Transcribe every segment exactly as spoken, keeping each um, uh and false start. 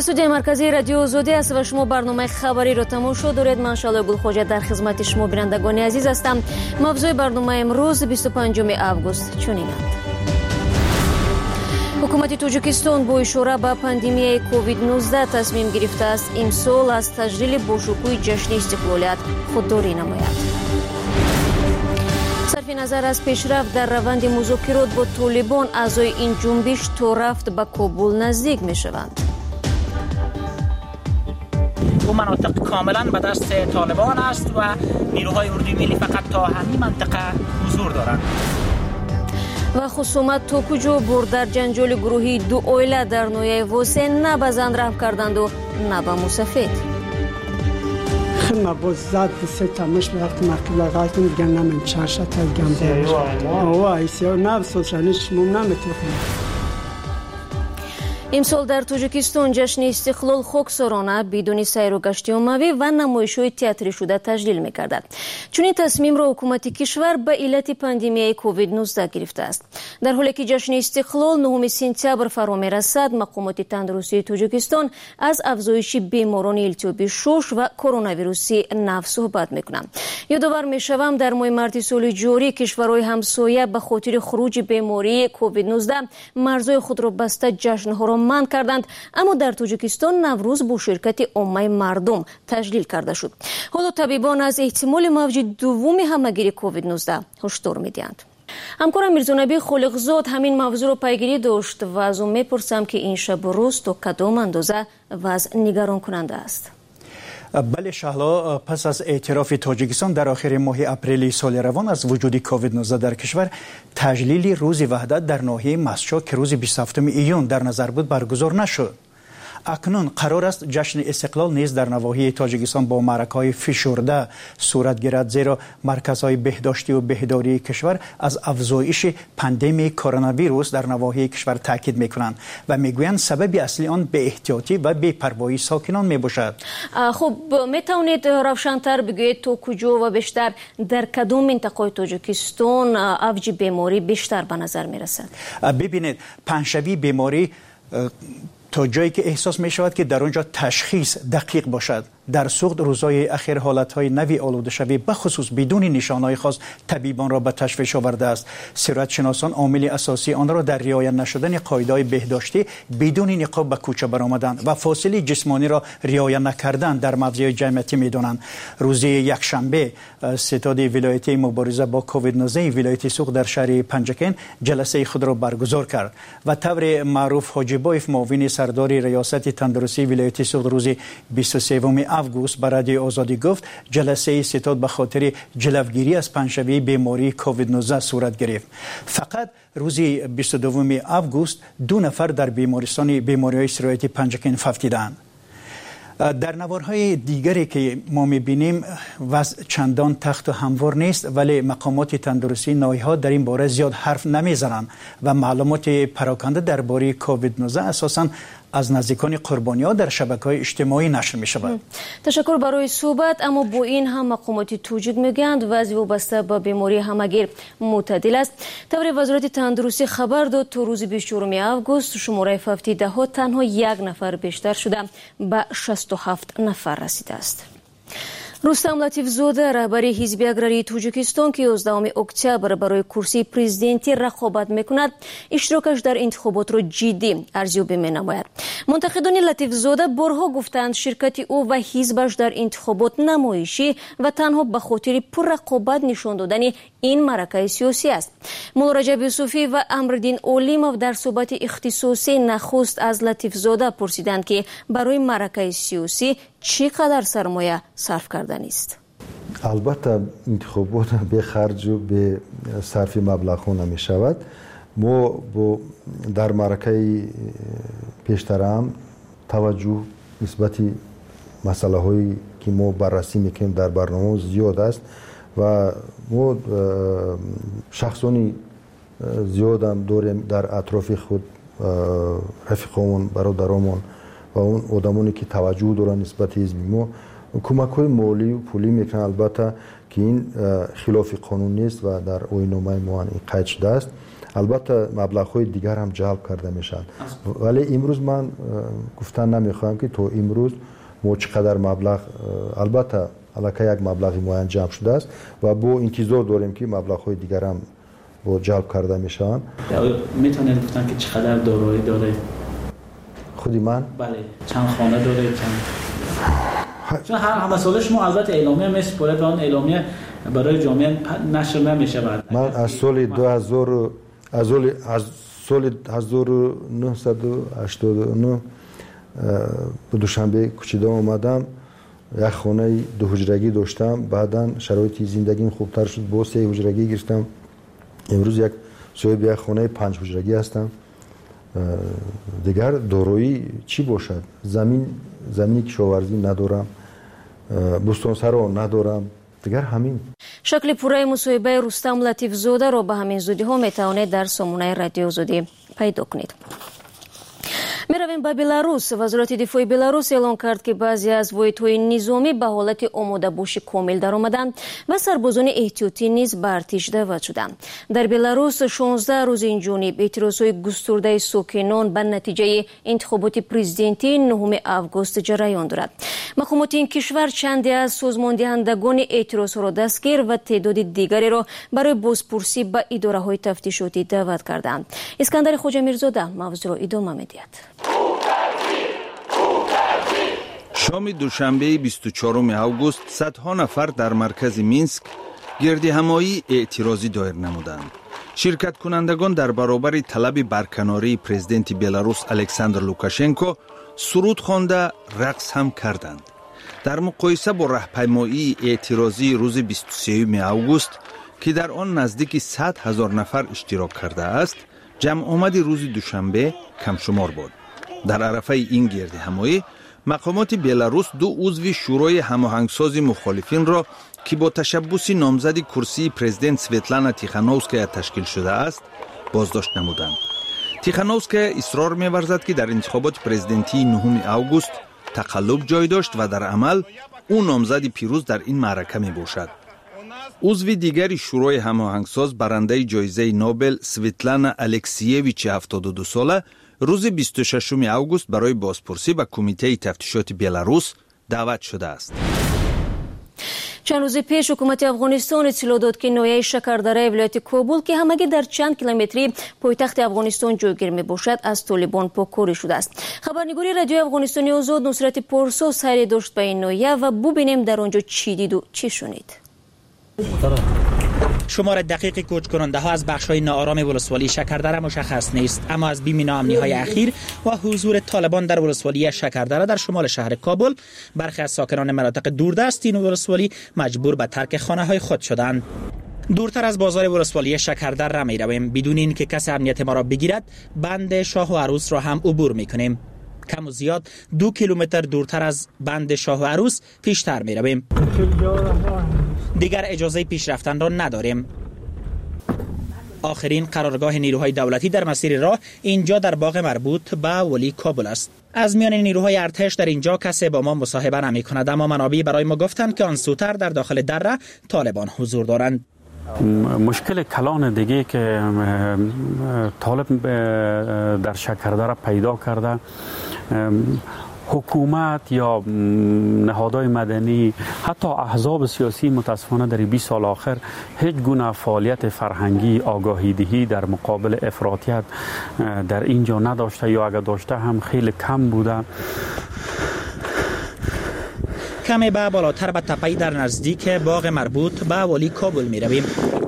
استودیوی مرکزی رادیو آزادی است و شما برنامه خبری را تماشا دارید. من شعله گلخواجه در خدمت شما بینندگان عزیز هستم. موضوع برنامه امروز بیست و پنجم آگوست چنین است. حکومت تاجیکستان با اشاره به پاندمیای کووید نوزده تصمیم گرفته است امسال از تجلیل باشکوه جشن استقلالیت خودداری نماید. صرف نظر از پیشرفت در روند مذاکرات با طالبان، اعضای این جنبش تا رفت به کابل نزدیک می شوند. او مناطق کاملا به دست طالبان است و نیروهای اردوی ملی فقط تا همین منطقه حضور دارند. و خصومت تا کجا برد در جنجال گروهی دو عائله در نویه واسه نه به زن رحم کردند و نه به موسفید. ما باز زد سه تماش رفتم اقلا غلطم دیگه نمیم چرشت گم دارش وای سیاه نفس و شنش ممنون میتوخیم. امسال در تاجیکستان جشن استقلال خاکسارانه بدون سیر و گشت عمومی و نمایش‌های تئاتری شده تجلیل می‌گردد. چون این تصمیم را حکومت کشور به علت پاندمیای کووید نوزده گرفته است. در حالی که جشن استقلال نهم سپتامبر فرا می‌رسد، مقامات تندرستی تاجیکستان از افزایش بیماران التهاب شش و کرونا ویروسی نو صحبت می‌کنند. یادآور می‌شوم در ماه مارس سال جاری کشورهای همسایه به خاطر خروج بیماری کووید نوزده مرزهای خود را بسته جشن‌ها را منع کردند، اما در تاجیکستان نوروز با شرکت عامه مردم تجلیل کرده شد. حالا طبیبان از احتمال موج دوم همهگیری کووید نوزده هشدار می‌دهند. همکارم میرزانبی خالقزاد همین موضوع را پیگیری داشت و از او میپرسم که این شب و روز تا کدام اندازه وضع نگران کننده است. بله شهلا، پس از اعتراف تاجیکستان در آخر ماه اپریل سال روان از وجود کووید نوزده در کشور، تجلیل روز وحدت در ناحیه مسجد که روز بیست و هفتم ایون در نظر بود برگزار نشد. اکنون قرار است جشن استقلال نیز در نواحی تاجیکستان با معرکه‌های فشرده صورت گیرد، زیرا مرکزهای بهداشتی و بهداری کشور از افزایش پاندمی کرونا ویروس در نواحی کشور تاکید می‌کنند و میگویند سبب اصلی آن به احتیاطی و بی‌پروایی ساکنان میباشد. خب میتونید روشن‌تر بگویید تو کجا و بیشتر در کدام منطقه تاجیکستان اوج بیماری بیشتر به نظر میرسد؟ ببینید، پنجشنبه بیماری تا جایی که احساس می شود که در آنجا تشخیص دقیق باشد. در سوخت روزهای اخیر حالتهای نوی آلوده شوی بخصوص بدون نشانهای خاص طبیبان را به تشویش آورده است. صحت شناسان عامل اساسی آن را در رعایت نشدن قاعده‌های بهداشتی بدون نقاب به کوچه برآمدن و فاصله جسمانی را رعایت نکردن در موضع جمعیتی می‌دانند. روز یکشنبه ستاد ولایتی مبارزه با کووید نوزده ولایت سوخت در شهر پنجکن جلسه خود را برگزار کرد و طور معروف حاجی بایف معاون سردار ریاست تندرستی ولایت سوخت روز بیست و سوم آگوست برای آزادی گفت جلسه ستاد به خاطر جلوگیری از پنجشنبه بیماری کووید نوزده صورت گرفت. فقط روز بیست و دوم آگوست دو نفر در بیمارستان بیماری‌های سرایتی پنجکن فوتیدند. در نوارهای دیگری که ما می‌بینیم وضع چندان تخت و هموار نیست، ولی مقامات تندرستی ناحیه‌ها در این باره زیاد حرف نمیزنند و معلومات پراکنده درباره کووید نوزده اساساً از نزدیکان قربانی‌ها در شبکه‌های اجتماعی نشر می‌شود. تشکر برای صحبت. اما با این هم مقامات توجیک میگویند وضع وابسته به بیماری همهگیر معتدل است. طور وزارت تندرستی خبر داد تا روز بیست و چهارم آگوست شماره فوتیده ها تنها یک نفر بیشتر شده به شصت و هفت نفر رسیده است. رستم لطیفزاده رهبر حزب اگراری تاجیکستان که یازدهم اکتبر برای کرسی پرزیدنتی رقابت میکند، اشتراکش در انتخابات را جدی ارزیابی مینماید. منتقدان لطیفزاده بارها گفتند شرکت او و حزبش در انتخابات نمایشی و تنها به خاطر پررقابت نشان دادن این معرکه سیاسی است. مولا رجب یوسفی و امرالدین اولیموف در صحبت اختصاصی نخست از لطیفزاده پرسیدند که برای معرکه سیاسی چقدر سرمایه صرف کردن است. البته انتخابات به خرج و به صرف مبلغ ها نمی شود. ما در معرکه پیشتر هم توجه نسبت مسئله هایی که ما بررسی میکنیم در برنامه زیاد است و ما شخصانی زیاد هم داریم در اطراف خود، رفیقامون، برادرامون و اون آدمانی که توجه دارن نسبت حزب ما کمک های مالی و پولی میکنن. البته که این خلاف قانون نیست و در آیین‌نامه ما این قید شده است، البته مبلغ‌های دیگر هم جلب کرده میشن، ولی امروز من گفتن نمیخوام که تو امروز ما چقدر مبلغ، البته الکی یک مبلغی معین جمع شده است و با انتظار داریم که مبلغ‌های دیگر هم با جلب کرده میشن. میتونید گفتن که چقدر دارایی داره؟ خودی من؟ بله. چند خانه داره؟ چند؟ چون هر مسئله شما البته اعلامیه میسپره به اون اعلامیه برای جامعه نشر نمیشه. بعد من از سال دو هزار از سال از سال هزار و نهصد و هشتاد و نه به دوشنبه کوچیدم اومدم، یک خانه دو حجرگی داشتم، بعدا شرایط زندگیم خوبتر شد، با سه حجرگی گرفتم، امروز یک صاحب یک خانه پنج حجرگی هستم. دیگر دارایی چی باشد؟ زمین زمینی کشاورزی ندارم، بوستانسرا ندارم، دیگر همین. شکل پوره مصاحبه رستم لطیف زاده را به همین زودی ها میتوانید در سامانه رادیو زودی پیدا کنید. میرویم به بلاروس. وزارت دفاع بلاروس اعلام کرد که بعضی از واحدهای نظامی به حالت آماده باشی کامل درآمدند و سربازان احتیاطی نیز به ارتش دعوت شدند. در بلاروس شانزده روز این جانب اعتراضهای گسترده ساکنان به نتیجه انتخابات پرزیدنتی نهم آگوست جریان دارد. مقامات این کشور چندی از سازماندهندگان اعتراض را دستگیر و تعداد دیگری را برای بازپرسی به اداره‌های تفتیشاتی دعوت کردند. اسکندر خواجه میرزاده موضوع را ادامه می‌دهد. شام دوشنبه بیست و چهارم آگوست صدها نفر در مرکز مینسک گردی همایی اعتراضی دایر نمودند. شرکت کنندگان در برابر طلب برکناری پرزیدنت بلاروس الکساندر لوکاشنکو سرود خوانده رقص هم کردند. در مقایسه با راهپیمایی اعتراضی روز بیست و سوم آگوست که در آن نزدیک صد هزار نفر اشتراک کرده است، جمع آمد روز دوشنبه کم شمار بود. در عرفه این گرد همایی مقامات بلاروس دو عضو شورای هماهنگساز مخالفین را که با تشبث نامزد کرسی پرزیدنت سویتلانا تیخانووسکایا تشکیل شده است بازداشت نمودند. تیخانووسکایا اصرار می‌ورزد که در انتخابات پرزیدنتی نهم آگوست تقلب جای داشت و در عمل او نامزد پیروز در این معرکه میباشد. عضو دیگری شورای هماهنگساز برنده جایزه نوبل سویتلانا الکسیویچ هفتاد و دو ساله روز بیست و ششم آگوست برای بازپرسی به کمیته تفتیشات بلاروس دعوت شده است. چند روز پیش حکومت افغانستان اطلاع داد که ناحیه شکردره ولایت کابل که همگی در چند کیلومتری پایتخت افغانستان جایگیر می باشد از طالبان پاکاری شده است. خبرنگاری رادیو افغانستانی آزاد نصرت پارسا سری داشت به این ناحیه و ببینیم در آنجا چی دید و چی شنید. شمار دقیق کوچ کننده ها از بخش های ناآرام ولسوالی شکردره مشخص نیست، اما از بیم ناامنی های اخیر و حضور طالبان در ولسوالی شکردره در شمال شهر کابل، برخی از ساکنان مناطق دوردست این ولسوالی مجبور به ترک خانه های خود شدند. دورتر از بازار ولسوالی شکردره می رویم، بدون این که کسی امنیت ما را بگیرد بند شاه و عروس را هم عبور می کنیم. کم و زیاد دو کیلومتر دورتر از بند شاه و عروس پیشتر می رویم. دیگر اجازه پیش رفتن را نداریم. آخرین قرارگاه نیروهای دولتی در مسیر راه اینجا در باغ مربوط به ولی کابل است. از میان نیروهای ارتش در اینجا کسی با ما مصاحبه نمی کند، اما منابع برای ما گفتند که آن سوتر در داخل دره طالبان حضور دارند. مشکل کلان دیگه که طالب در شکردره پیدا کرده، حکومت یا نهادهای مدنی حتی احزاب سیاسی متاسفانه در بیست سال آخر هیچ گونه فعالیت فرهنگی آگاهی دهی در مقابل افراطیت در اینجا نداشته، یا اگر داشته هم خیلی کم بوده. کمی به بالاتر به تپه‌ای در نزدیک باغ مربوط به ولی کابل می رویم.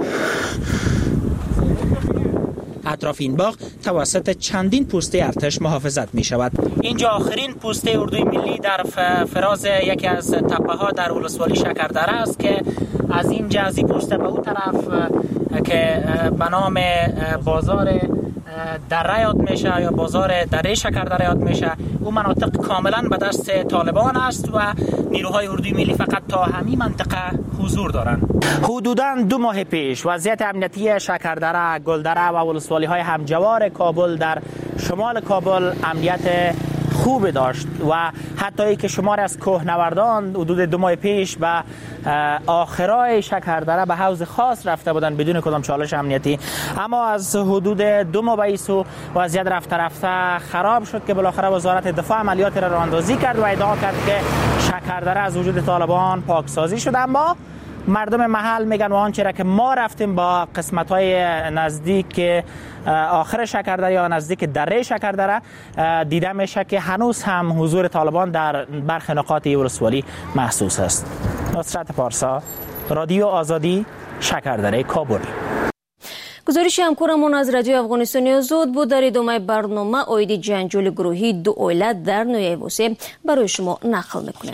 اطراف این باغ توسط چندین پوسته ارتش محافظت می شود. اینجا آخرین پوسته اردوی ملی در فراز یکی از تپه ها در ولسوالی شکردره است که از اینجا از این پوسته به اون طرف که به نام بازار دره یاد میشه یا بازار دره شکردره یاد میشه، اون مناطق کاملا به دست طالبان است و نیروهای اردوی ملی فقط تا همین منطقه حضور دارند. حدوداً دو ماه پیش وضعیت امنیتی شکردره، گلدره و ولسوالی های همجوار کابل در شمال کابل امنیت خوب داشت و حتی ای که شمار از کوهنوردان حدود دو ماه پیش به آخرای شکردره به حوض خاص رفته بودند بدون کدام چالش امنیتی، اما از حدود دو ماه به سو وضعیت رفته رفته خراب شد که بالاخره وزارت دفاع عملیات را راه اندازی کرد و ادعا کرد که شکردره از وجود طالبان پاکسازی شد. اما مردم محل میگن و آنچه را که ما رفتیم با قسمت‌های نزدیک آخر شکردره یا نزدیک دره شکردره دیده میشه که هنوز هم حضور طالبان در برخی نقاط ولسوالی محسوس است. نصرت پارسا، رادیو آزادی، شکردره کابل. گزارش همکارمون از رادیو افغانستانی آزاد بود. در ادامه برنامه آیدی جنجال گروهی دو اویلت در نویای وسه برای شما نقل میکنیم.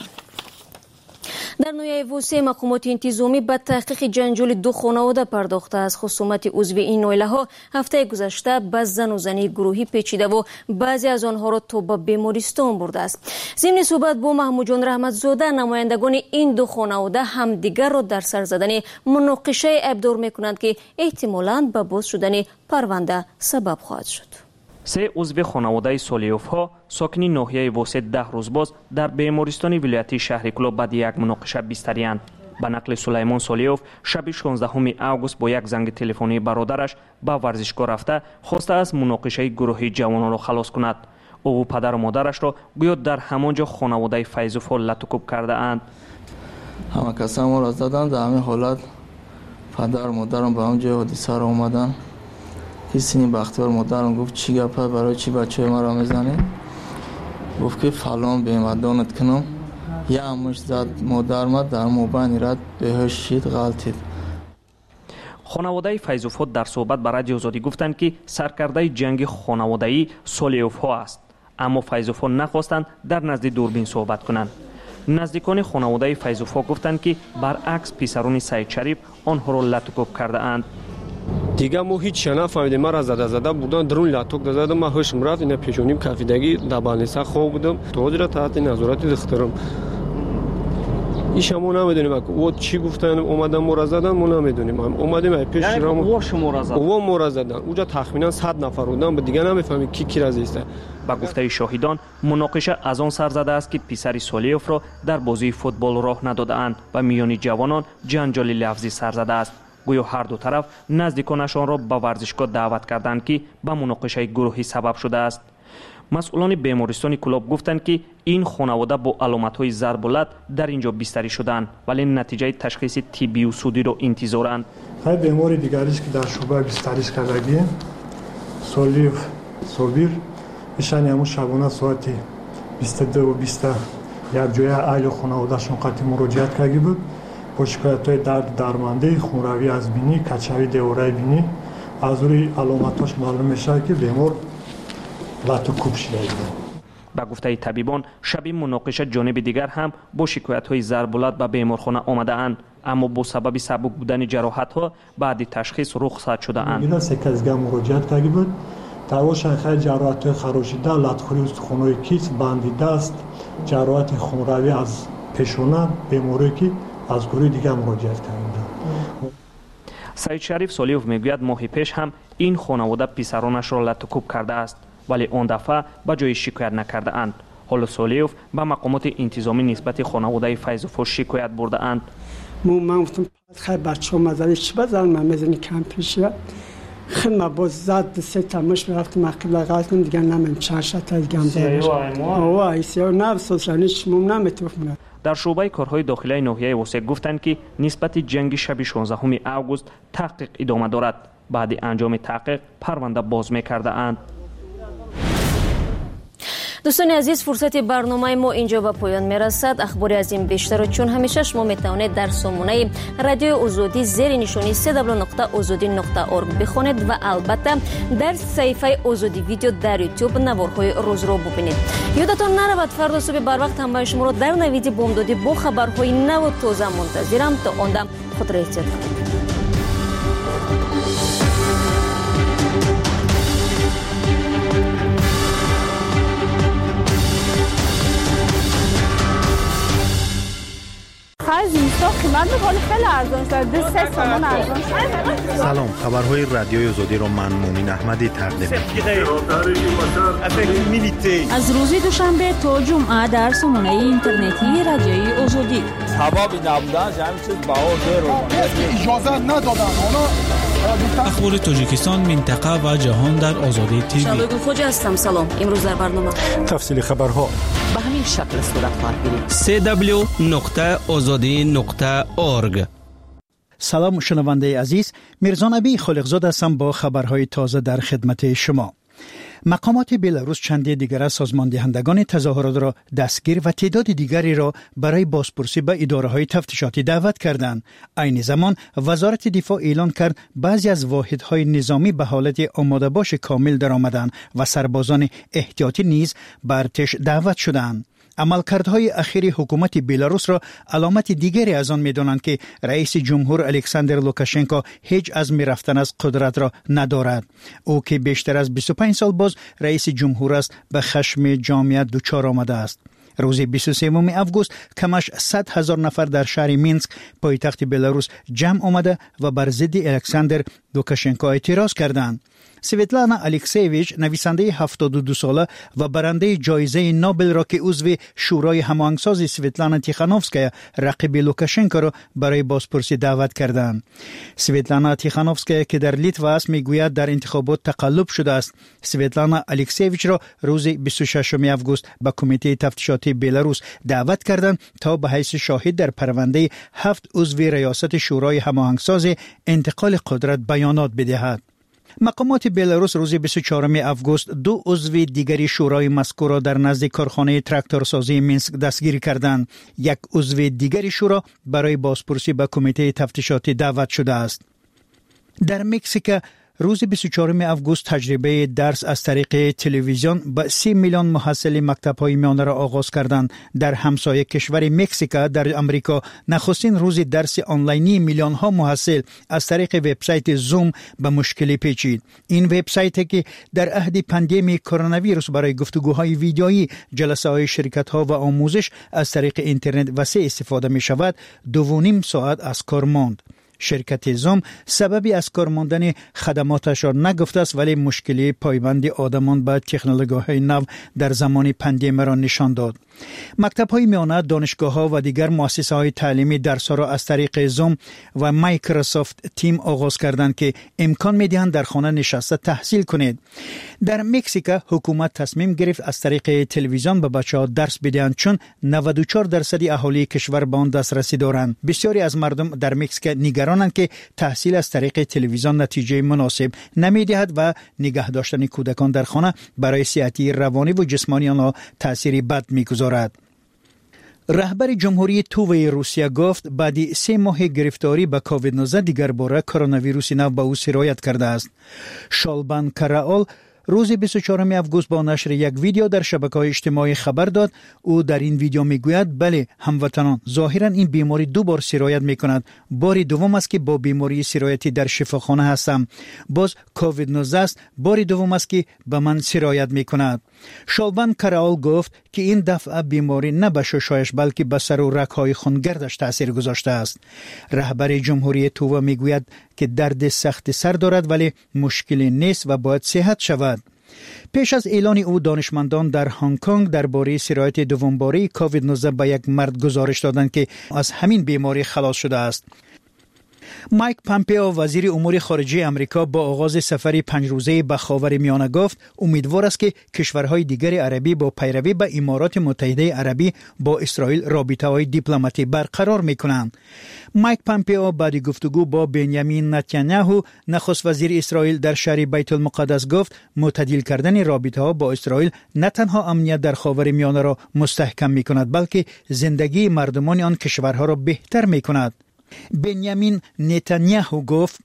در نویای وسه مقامات انتظامی به تحقیق جنجال دو خانواده پرداخته. از خصومت عضو این اویله ها هفته گذشته به زن و زنی گروهی پیچیده و بعضی از آنها را تا به بیمارستان برده است. ضمن صحبت با محمود جان رحمت زاده، نمایندگان این دو خانواده همدیگر را در سر زدن مناقشه ابدار میکنند که احتمالاً به باز شدن پرونده سبب خواهد شد. سه عضو خانواده سولیوف ها ساکنی ناحیه وسه ده روز باز در بیمارستان ولایتی شهر کلوب بعد یک مناقشه بستریاند. به نقل سلیمان سولیوف شب شانزدهم آگوست با یک زنگ تلفنی برادرش به ورزشگاه رفته خواسته از مناقشه گروهی جوانان را خلاص کند. او و پدر و مادرش را گویا در همانجا خانواده فیضوف ها لطکوب کرده اند. همه کسا ما را زدند. در همین حالت پدر و مادرم به همونجا حادثه را اومدن. کسی بختیار مادرم گفت چی گپه، برای چی بچه ما را میزنی؟ گفت که فلان بیمدانت کنم. یه همش زد مادرم در موبین رد بهش شید غلطید. خانواده فیضوف ها در صحبت به رادیو آزادی گفتند که سرکرده جنگ خانواده‌ای سولیوف ها است، اما فیضوف ها نخواستند در نزد دوربین صحبت کنند. نزدیکان خانواده فیضوف ها گفتند که برعکس پسران سعید شریف آنها را لطکوب کرده اند. دیگه ما هیچ نفهمیدیم. ما را زده زده بودن درون لاتوک داده. ما هوشم رفت. اینا پیشونیم کافیدگی در بالنسا خواب بودم. تو را تحت نظارت دخترم. ایش ما نمیدونیم او چی گفتن اومدن ما را زدن. ما نمیدونیم. اومدیم پیش را او شما را زدن. او ما را زدن. اونجا تخمینا صد نفر بودن. دیگه نمیفهمیم کی کی را زیسته. با گفته شاهدان مناقشه از آن سر زده است که پسر سولیوف را در بازی فوتبال راه ندادند و میان جوانان جنجال لفظی سر زده است. گویا هر دو طرف نزدیکانشان را به ورزشگاه دعوت کردند که به مناقشه گروهی سبب شده است. مسئولان بیمارستان کلوب گفتند که این خانواده با علامت‌های ضرب در اینجا بستری شدند ولی نتیجه تشخیص طبی و سودی را انتظارند. خیلی بیماری دیگریش که در شعبه بستریش کردگی سولیوف صابیر ایشان همون شبانه ساعت بیست و دو و بیست یک جای اهل خانواده‌شون قطعی مراجعت کردی بود با شکایت‌های درد درمانده، خونروی از بینی، کچوی دیواره بینی. از روی علامتاش معلوم میشه که بیمار لطکوب شده است. با گفته طبیبان شب مناقشه جانب دیگر هم با شکایت‌های ضرب به بیمارخانه آمده اند، اما با سبب سبک بودن جراحت‌ها بعد تشخیص رخصت شده اند. اینا سکزگاه مراجعت کردی بود. دعواشان خیلی جراحت‌های خراشیده، لطخوری استخوان‌های کیس، بندی دست، جراحت خونروی از پیشونه، بیماری که از گروه دیگه مراجعت کردند. سعید شریف سولیوف میگوید ماه پیش هم این خانواده پسرانش را لطکوب کرده است ولی اون دفعه به جای شکایت نکرده اند. حالا سولیوف به مقامات انتظامی نسبت خانواده فیضوف شکایت برده اند. من گفتم خیلی بچه ها مزنی چی بزن من میزنی کم پیشه خیلی ما باز زد سه تمش میرفتم مقیل غلطم دیگه نمیم چرشت از گم زنش اوه ایسیار نفسوش هنیش مم نمیتوفمونه. در شعبه کارهای داخلی ناحیه وسه گفتند که نسبت جنگ شب شانزدهم آگوست تحقیق ادامه دارد. بعد انجام تحقیق پرونده باز می‌کرده اند. دوستان عزیز، فرصت برنامه ما اینجا به پایان میرسد. اخباری از این بیشتر و چون همیشه شما میتوانید در سامانه رادیو آزادی زیر نشانی سه دبلیو نقطه آزادی نقطه اورگ بخوانید و البته در صفحه آزادی ویدیو در یوتیوب نوارهای روز را ببینید. یادتان نرود فردا صبح بر وقت همراه شما را در نوید بامدادی با خبرهای نو و تازه منتظرم. تا آن دم خود را احتیاط کنید. خرج اینستا قیمت می‌کنه خیلی ارزان شده، سه تومن ارزان شده. سلام، خبرهای رادیوی آزادی رو من مومین احمدی تقدیم می‌کنم. از روز دوشنبه تا جمعه در سامانه اینترنتی رادیوی آزادی. حبابی نبودن همین چیز باور رو اجازه ندادن. اونا اخبار تاجیکستان، منطقه و جهان در آزادی تیوی. شبگون خوجا هستم. سلام. امروز در برنامه تفصیل خبرها به همین شکل صورت خواهد گرفت. سه دبلیو نقطه آزادی نقطه اورگ. سلام شنونده عزیز، میرزا نبی خالقزاد هستم با خبرهای تازه در خدمت شما. مقامات بلاروس چندی دیگر از سازمان دهندگان تظاهرات را دستگیر و تعداد دیگری را برای بازپرسی به اداره‌های تفتیشاتی دعوت کردند. عین زمان وزارت دفاع اعلان کرد بعضی از واحدهای نظامی به حالت آماده باش کامل درآمدند و سربازان احتیاطی نیز به ارتش دعوت شدند. عملکردهای اخیر حکومت بلاروس را علامت دیگری از آن می‌دانند که رئیس جمهور الکساندر لوکاشنکو هیچ عزم رفتن از قدرت را ندارد. او که بیشتر از بیست و پنج سال باز رئیس جمهور است به خشم جامعیت دچار آمده است. روز بیست و سوم آگوست کمش صد هزار نفر در شهر مینسک پایتخت بلاروس جمع آمده و بر ضد الکساندر لوکاشنکو اعتراض کردند. سویتلانا الکسیویچ، نویسنده هفتاد و دو ساله و برنده جایزه نوبل را که عضو شورای هماهنگساز سویتلانا تیخانوفسکایا رقیب لوکاشنکو را برای بازپرسی دعوت کردند. سویتلانا تیخانوفسکایا که در لیتوا است میگوید در انتخابات تقلب شده است. سویتلانا الکسیویچ را روز بیست و ششم آگوست به کمیته تفتیشاتی بلاروس دعوت کردند تا به حیث شاهد در پرونده هفت عضو ریاست شورای هماهنگساز انتقال قدرت بیانات بدهد. مقامات بلاروس روز بیست و چهارم آگوست دو عضو دیگری شورای مذکور را در نزد کارخانه تراکتورسازی مینسک دستگیر کردند. یک عضو دیگری شورا برای بازپرسی به کمیته تفتیشاتی دعوت شده است. در مکزیک روز بیست و چهارم آگوست تجربه درس از طریق تلویزیون به سی میلیون محصل مکتب‌های میانه را آغاز کردند. در همسایه کشور مکزیک در آمریکا نخستین روز درس آنلاینی میلیون ها محصل از طریق وبسایت زوم به مشکلی پیچید. این وبسایت که در عهد پاندمی کرونا ویروس برای گفتگوهای ویدیویی، جلسه‌های شرکت‌ها و آموزش از طریق اینترنت وسیع استفاده می‌شود، دو و نیم ساعت از کار ماند. شرکت زوم سببی از کار ماندن خدماتش را نگفته است، ولی مشکلی پایبند آدمان به تکنولوژی‌های نو در زمان پاندمی را نشان داد. مکتب‌های میانه، دانشگاه‌ها و دیگر مؤسسه‌های تعلیمی درس‌ها را از طریق زوم و مایکروسافت تیم آغاز کردند که امکان می‌دهند در خانه نشسته تحصیل کنید. در مکزیک حکومت تصمیم گرفت از طریق تلویزیون به بچه‌ها درس بدهند، چون نود و چهار درصد اهالی کشور به آن دسترسی دارند. بسیاری از مردم در مکزیک نگرانند که تحصیل از طریق تلویزیون نتیجه مناسب نمی‌دهد و نگه داشتن کودکان در خانه برای صحت روانی و جسمانی آنها تأثیری بد می‌گذارد. رهبر جمهوری تووی روسیه گفت بعد سه ماه گرفتاری به کووید نوزده دیگر باره کرونا ویروس نو به او سرایت کرده است. شالبان کراول روز بیست و چهارم آگوست با نشر یک ویدیو در شبکه‌های اجتماعی خبر داد. او در این ویدیو میگوید بله هموطنان، ظاهرا این بیماری دو بار سرایت میکند. بار دوم است که با بیماری سرایتی در شفاخانه هستم. باز کووید نوزده است. بار دوم است که به من سرایت میکند. شالبان کراول گفت که این دفعه بیماری نه به ششایش بلکه به سر و رگ‌های خونگردش تاثیر گذاشته است. رهبر جمهوری تووا میگوید که درد سخت سر دارد ولی مشکلی نیست و باید صحت شود. پیش از اعلان او دانشمندان در هنگ کنگ درباره سرایت دومباره کووید نوزده به یک مرد گزارش دادند که از همین بیماری خلاص شده است. مایک پامپئو وزیر امور خارجه آمریکا با آغاز سفر پنج روزه به خاورمیانه گفت امیدوار است که کشورهای دیگر عربی با پیروی به امارات متحده عربی با اسرائیل رابطه‌های دیپلماتی برقرار می‌کنند. مایک پامپئو بعد گفتگو با بنیامین نتانیاهو نخست وزیر اسرائیل در شهر بیت المقدس گفت معتدل کردن رابطه‌ها با اسرائیل نه تنها امنیت در خاورمیانه را مستحکم می‌کند بلکه زندگی مردمان آن کشورها را بهتر می‌کند. بنیامین نتانیاهو گفت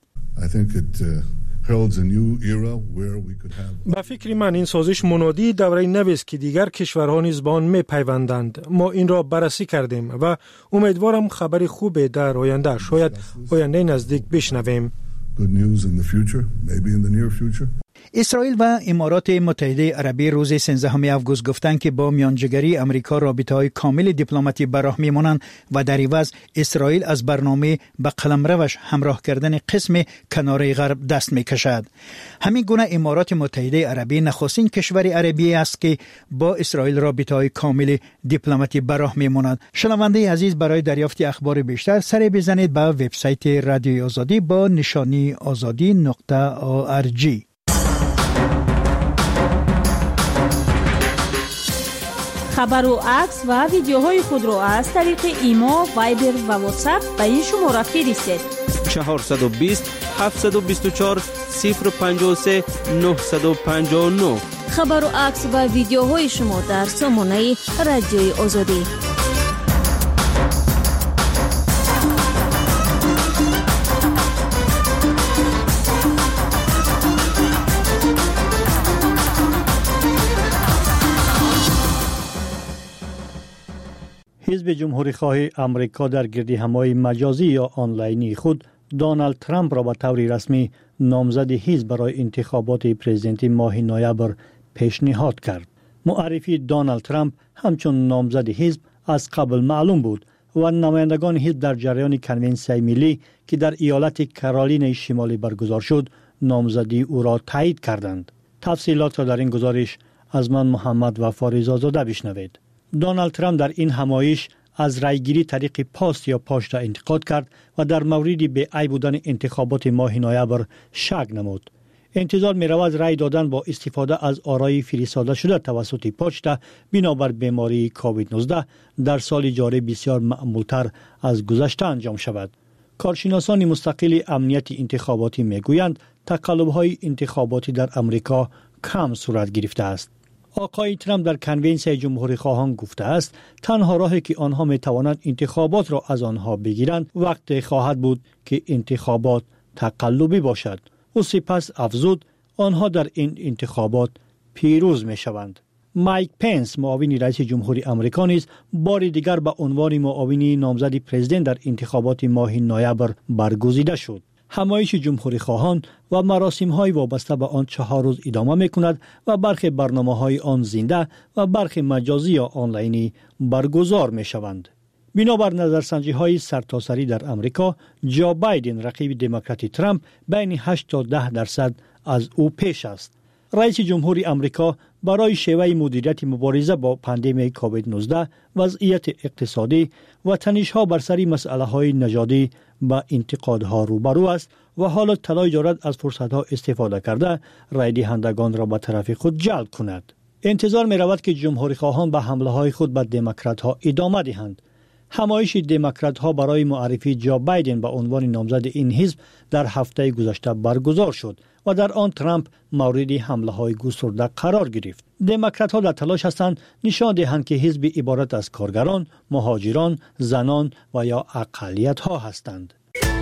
به فکر من این سازش منادی دوره نوی است که دیگر کشورها نیز به آن می‌پیوندند. ما این را بررسی کردیم و امیدوارم خبر خوب در آینده، شاید آینده نزدیک بشنویم. اسرائیل و امارات متحده عربی روز سیزدهم آگوست گفتند که با میانجیگری امریکا رابطه‌های کامل دیپلماتی به راه می‌مانند و در عوض اسرائیل از برنامه به قلمروش همراه کردن قسم کناره غرب دست می‌کشد. همین گونه امارات متحده عربی نخستین کشور عربی است که با اسرائیل رابطه‌های کامل دیپلماتی به راه می‌ماند. شنونده عزیز، برای دریافت اخبار بیشتر سر بزنید به وبسایت رادیوی آزادی با نشانی آزادی نقطه آر جی. خبر و عکس و ویدیوهای خود را از طریق ایما، وایبر و واتساپ به این شماره فرستید: چهارصد و بیست هفتصد و بیست و چهار صفر پنجاه و سه نهصد و پنجاه و نه. خبر و عکس و ویدیوهای شما در سامانه رادیوی آزادی. حزب جمهوری خواه امریکا در گردهمایی مجازی یا آنلاینی خود دونالد ترامپ را به طور رسمی نامزد حزب برای انتخابات پرزیدنتی ماه نوامبر پیشنهاد کرد. معرفی دونالد ترامپ همچون نامزد حزب از قبل معلوم بود و نمایندگان حزب در جریان کنونسیون ملی که در ایالت کارولینای شمالی برگزار شد نامزدی او را تایید کردند. تفصیلات را در این گزارش از من محمد وفاری زاده بشنوید. دونالد ترامپ در این همایش از رایگیری طریق پست یا پاشتا انتقاد کرد و در مورد بی‌عیب بودن انتخابات ماه نوامبر شک نمود. انتظار می رود رای دادن با استفاده از آرای فرستاده شده توسط پاشتا بنابر بیماری کووید نوزده در سال جاری بسیار معمولتر از گذشته انجام شود. کارشناسان مستقل امنیت انتخاباتی می گویند تقلب‌های انتخاباتی در امریکا کم صورت گرفته است. آقای ترامپ در کنونسیون جمهوری خواهان گفته است تنها راهی که آنها می توانند انتخابات را از آنها بگیرند وقتی خواهد بود که انتخابات تقلبی باشد. و سپس افزود آنها در این انتخابات پیروز می شوند. مایک پنس معاون رئیس جمهوری آمریکا نیز بار دیگر به عنوان معاون نامزد پرزیدنت در انتخابات ماه نوامبر برگزیده شد. همایش جمهوری خواهان و مراسم های وابسته به آن چهار روز ادامه می کند و برخی برنامه های آن زنده و برخی مجازی یا آنلاینی برگزار می شوند. بنابر نظرسنجی های سرتاسری در امریکا، جو بایدن رقیب دموکرات ترامپ بین هشت تا ده درصد از او پیش است. رئیس جمهوری آمریکا برای شیوه مدیریت مبارزه با پاندمی کووید نوزده، وضعیت اقتصادی و تنش‌ها بر سر مسائل نژادی با انتقادها روبرو است و حالا تلاش دارد از فرصت‌ها استفاده کرده رای دهندگان را به طرف خود جلب کند. انتظار می رود که جمهوری خواهان به حمله‌های خود به دموکرات‌ها ادامه دهند. همایش دموکرات‌ها برای معرفی جو بایدن به عنوان نامزد این حزب در هفته گذشته برگزار شد و در آن ترامپ مورد حمله‌های گسترده قرار گرفت. دموکرات‌ها در تلاش هستند نشان دهند که حزب عبارت از کارگران، مهاجران، زنان و یا اقلیت‌ها هستند.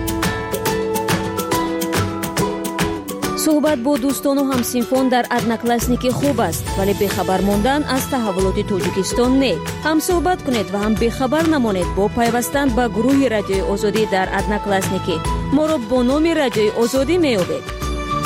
صحبت با دوستان و همسنفان در ادناکلاسنیکی خوب است، ولی بخبر ماندن از تحولات تاجیکستان نه. هم صحبت کنید و هم بخبر نمانید با پیوستن به گروه رادیوی آزادی در ادناکلاسنیکی. ما را با نام رادیوی آزادی میابید.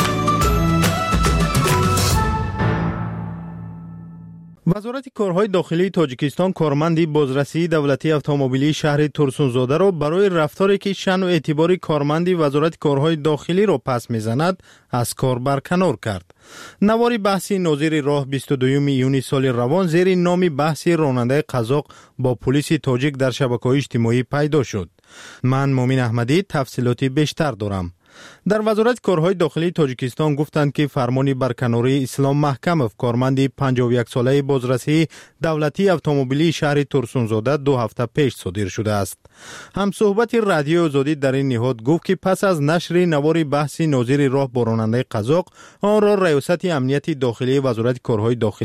وزارت کارهای داخلی تاجیکستان کارمند بازرسی دولتی اتومبیلی شهر ترسونزاده را برای رفتاری که شأن و اعتبار کارمند وزارت کارهای داخلی را پس میزند از کار برکنار کرد. نوار بحثی ناظر راه بیست و دوم یونی سال روان زیر نام بحث راننده قزاق با پلیس تاجیک در شبکه‌های اجتماعی پیدا شد. من مومن احمدی تفصیلات بیشتر دارم. در وزارت کارهای داخلی تاجیکستان گفتند که فرمان برکناری اسلام محکمов کارمند پنجاه و یک ساله بازرسی دولتی اتومبیلی شهر ترسونزاده دو هفته پیش صادر شده است. هم صحبت رادیو آزادی در این نهاد گفت که پس از نشر نوار بحث ناظر راه با راننده قزاق آن را ریاست امنیت داخلی وزارت کارهای داخلی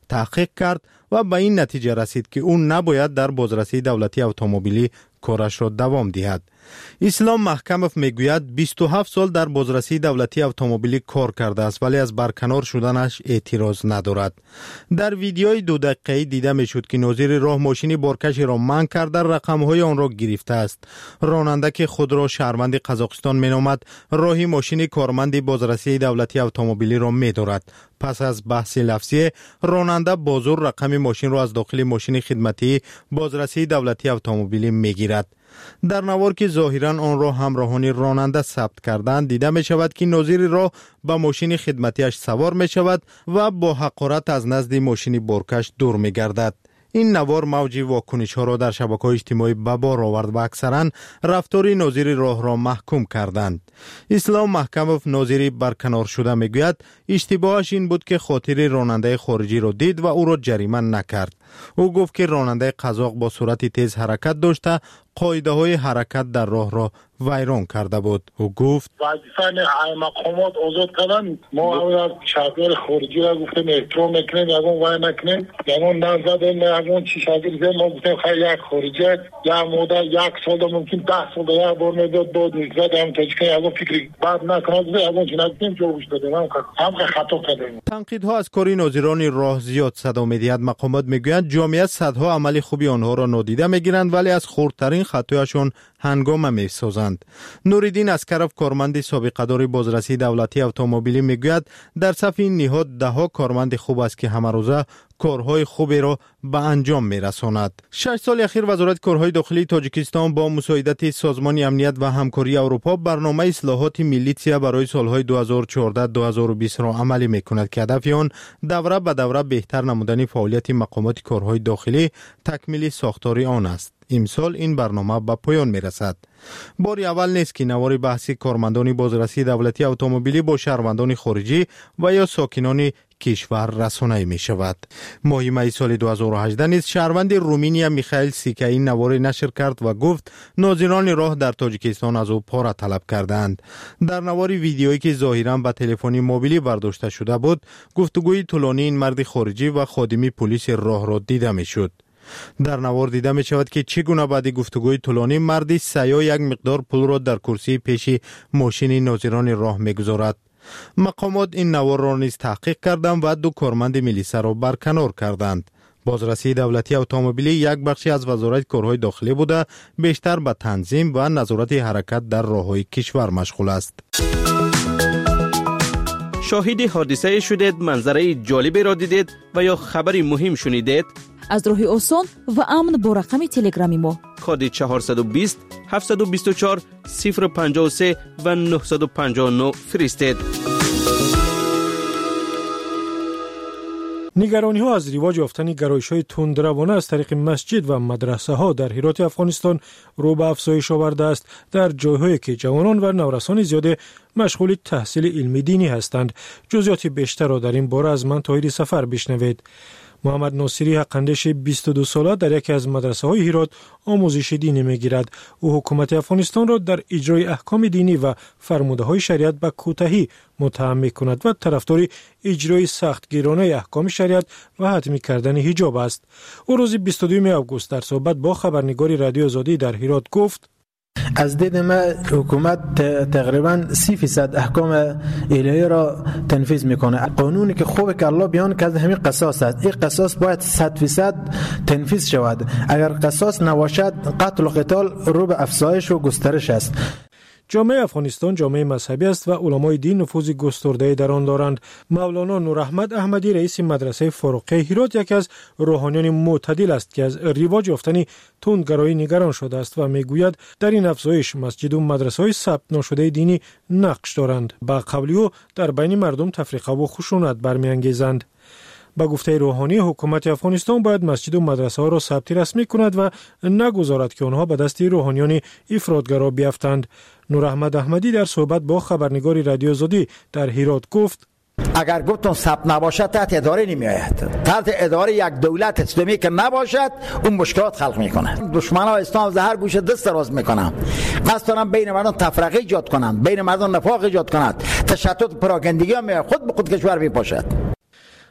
تحقیق کرد و به این نتیجه رسید که او نباید در بازرسی دولتی اتومبیلی کارش را دوام دهد. اسلام محکموف میگوید بیست و هفت سال در بازرسی دولتی اتومبیلی کار کرده است ولی از برکنار شدنش اعتراض ندارد. در ویدیوی دو دقیقه‌ای دیده میشد که ناظر راه ماشین بارکشی را منع کرده رقم‌های آن را گرفته است. راننده که خود را شهروند قزاقستان مینامد راهی ماشین کارمند بازرسی دولتی اتومبیلی را می‌دارد. پس از بحث لفظی راننده با زور رقم ماشین را از داخل ماشین خدمتی بازرسی دولتی اتومبیلی میگیرد. در نوار که ظاهرا آن را همراهان راننده ثبت کردند دیده می شود که ناظر راه با ماشین خدمتیش سوار می شود و با حقارت از نزد ماشین بارکش دور می گردد. این نوار موج واکنش ها را در شبکه‌های اجتماعی به بار آورد و اکثرا رفتار ناظر راه را محکوم کردند. اسلام محکموف ناظر برکنار شده میگوید اشتباهش این بود که خاطر راننده خارجی را دید و او را جریمه نکرد. او گفت که راننده قزاق با سرعت تیز حرکت داشته قاعده های حرکت در راه را ویران کرده بود. او گفت وظیفه مقامات آزاد کردن، ما اول شهردار خارجی را گفتیم احترام میکنیم، یگون وای نکنیم، یگون نزدیم، یگون چی شاگرد ما گفتیم خیلی یک خارجی یا مدت یک سال ممکن ده سال یک بار میداد بود نزد هم تاجیکان یگون فکری بعد نکنند یگون چی نگفتیم جوش دادیم هم خطا کردیم. تنقیدها از کاری ناظران راه زیاد صدا میدهد. مقامات میگویند جامعیت صدها عمل خوبی آنها را نادیده میگیرند ولی از خردترین خطایشان هنگام میسازند. نوریدین اسکرف کارمند سابقه دار بازرسی دولتی اتومبیلی میگوید در صف این نهاد ده ها کارمند خوب است که همه روزه کارهای خوبی را به انجام میرساند. شش سال اخیر وزارت کارهای داخلی تاجیکستان با مساعدت سازمان امنیت و همکاری اروپا برنامه اصلاحات میلیتسیا برای سالهای دو هزار و چهارده تا دو هزار و بیست را عملی میکند که هدف آن دوره به دوره بهتر نمودن فعالیت مقامات کارهای داخلی تکمیل ساختاری آن است. امسال این برنامه به پایان میرسد. بار اول نیست که نوار بحثی کارمندان بازرسی دولتی اتومبیلی با شهروندان خارجی و یا ساکنان کشور رسانه می شود. ماه می سال دو هزار و هجده نیز شهروند رومینیا میخائیل سیکا این نوار نشر کرد و گفت ناظران راه در تاجیکستان از او پاره طلب کردند. در نوار ویدیویی که ظاهرا با تلفن موبیلی برداشته شده بود گفتگوی طولانی این مرد خارجی و خادمی پلیس راه را دیده می شد. در نوار دیده می شود که چگونه بعد گفتگوی طولانی مردی سیا یک مقدار پول را در کرسی پیش ماشین ناظران راه می گذارد. مقامات این نوار را نیز تحقیق کردند و دو کارمند میلیسا را برکنار کردند. بازرسی دولتی اتومبیلی یک بخشی از وزارت کارهای داخلی بوده بیشتر به تنظیم و نظارت حرکت در راههای کشور مشغول است. شاهد حادثه شدید، منظره جالبی را دیدید و یا خبری مهم شنیدید؟ از راه آسان و امن با رقم تلگرامی ما کد چهارصد و بیست هفتصد و بیست و چهار صفر پنجاه و سه و نهصد و پنجاه و نه فرستید. نگرانی ها از رواج یافتن گرایش های تندروانه از طریق مسجد و مدرسه ها در هرات افغانستان رو به افزایش آورده است. در جایهایی که جوانان و نورسان زیاده مشغول تحصیل علمی دینی هستند. جزئیات بیشتر را در این باره از من طاهر سفر بشنوید. محمد ناصری حقندش بیست و دو ساله در یکی از مدرسه های هرات آموزش دینی می گیرد. او حکومت افغانستان را در اجرای احکام دینی و فرموده های شریعت به کوتاهی متهم می کند و طرفدار اجرای سختگیرانه احکام شریعت و حتمی کردن حجاب است. او روز بیست و دوم آگوست در صحبت با خبرنگار رادیو آزادی در هرات گفت: از دید ما حکومت تقریبا سی فیصد احکام الهی را تنفیذ میکنه. قانونی که خوبه که الله بیان کرده همین قصاص است. این قصاص باید صد فیصد تنفیذ شود. اگر قصاص نباشد قتل و قتال رو به افزایش و گسترش است. جامعه افغانستان جامعه مذهبی است و علمای دین نفوذ گسترده در آن دارند. مولانا نوراحمد احمدی رئیس مدرسه فاروقیه هرات یکی از روحانیان معتدل است که از رواج یافتن تندگرایی نگران شده است و میگوید در این افزایش مسجد و مدرسه های ثبت نشده دینی نقش دارند. با قبلی او در بین مردم تفریقه و خشونت برمیانگیزند. با گفته روحانی حکومت افغانستان باید مسجد و مدرسه ها را ثبت رسمی کند و نگذارد که آنها به دست روحانیان افراطگرا بیفتند. نوراحمد احمدی در صحبت با خبرنگار رادیو آزادی در هرات گفت: اگر گفتم ثبت نباشد تحت اداره نمی آید. تحت اداره یک دولت اسلامی که نباشد اون مشکلات خلق میکنه. دشمنان اسلام زهر گوشه دست دراز میکنن. قصد دارن بین مردم تفرقه ایجاد کنند، بین مردم نفاق ایجاد کنند، تشتت پراکندگی می خود به خود کشور میپاشد.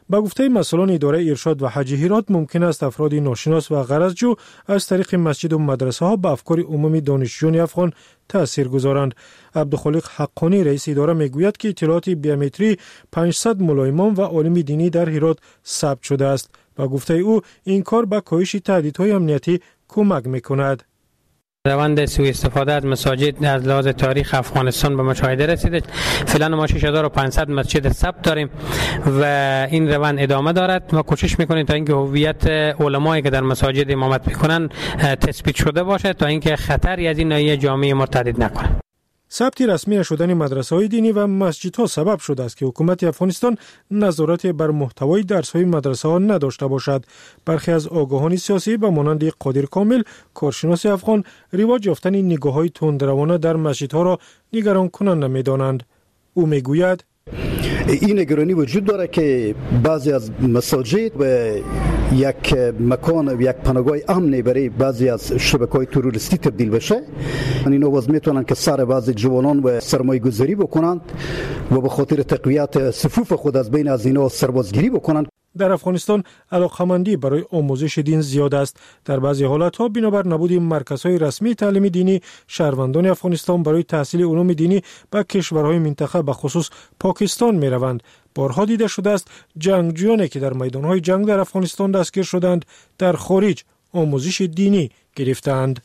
با گفته مسئولان اداره ارشاد و حج هرات ممکن است افراد ناشناس و غرضجو از طریق مسجد و مدرسه ها به افکار عمومی دانشجویان افغان تأثیر گذارند. عبدالخالق حقانی رئیس اداره میگوید که اطلاعات بیومتری پانصد ملایمان و عالم دینی در هرات ثبت شده است و گفته او این کار به کاهش تهدیدهای امنیتی کمک میکند. روند سوء استفاده از مساجد از لحاظ تاریخ افغانستان به مشاهده رسیده. فعلا ما شش هزار و پانصد مسجد ثبت داریم و این روند ادامه دارد. ما کوشش میکنیم تا اینکه هویت علمایی که در مساجد امامت میکنن تثبیت شده باشه تا اینکه خطری از این ناحیه جامعه ما تهدید نکنه. ثبت رسمی نشدن مدرسه‌های دینی و مسجدها سبب شده است که حکومت افغانستان نظارت بر محتوای درس‌های مدرسه‌ها نداشته باشد. برخی از آگاهان سیاسی به مانند قادر کامل، کارشناس افغان، رواج یافتن نگاه‌های تندروانه در مسجدها را نگران کننده می‌دانند. او میگوید این نگرانی وجود داره که بعضی از مساجد و یک مکان و یک پناهگاه امنی برای بعضی از شبکه‌های تروریستی تبدیل بشه. این آواز میتونن که سر بعضی جوانان و سرمایه گذاری بکنند و به خاطر تقویت صفوف خود از بین از اینا سربازگیری بکنند. در افغانستان علاقمندی برای آموزش دین زیاد است. در بعضی حالت‌ها بنابر نبود مرکزهای رسمی تعلیم دینی، شهروندان افغانستان برای تحصیل علوم دینی به کشورهای منطقه به خصوص پاکستان می‌روند. بارها دیده شده است جنگجویانی که در میدان‌های جنگ در افغانستان دستگیر شدند در خارج آموزش دینی گرفتند.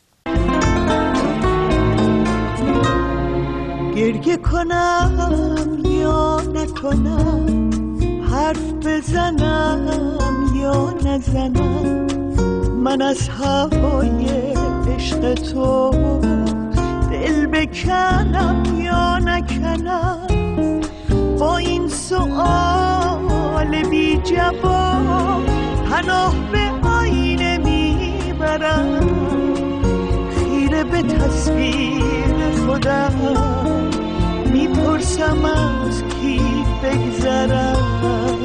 گریه کنم یا نکنم، حرف بزنم یا نزنم، من از هوای عشق تو دل بکنم یا نکنم. با این سؤال بی جواب پناه به آینه میبرم، خیره به تصویر خودم میپرسم از کی بگذرم.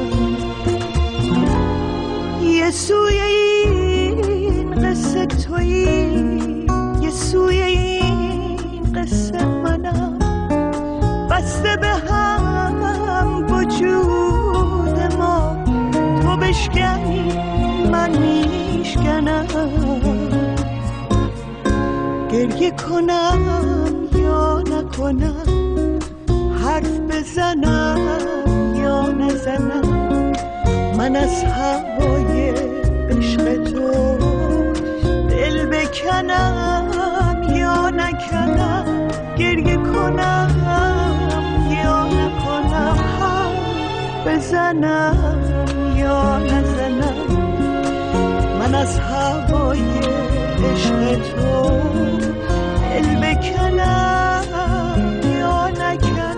یه سوی این قصه تویی، یه سوی این قصه منم، بسته به هم وجود ما، تو بشکنی من میشکنم. گریه کنم یا نکنم، حرف بزنم یا نزنم، من از هوای عشق تو دل بکنم یا نکنم. گریه کنم یا نکنم، حرف بزنم یا نزنم، من از هوای عشق تو دل بکنم یا نکنم.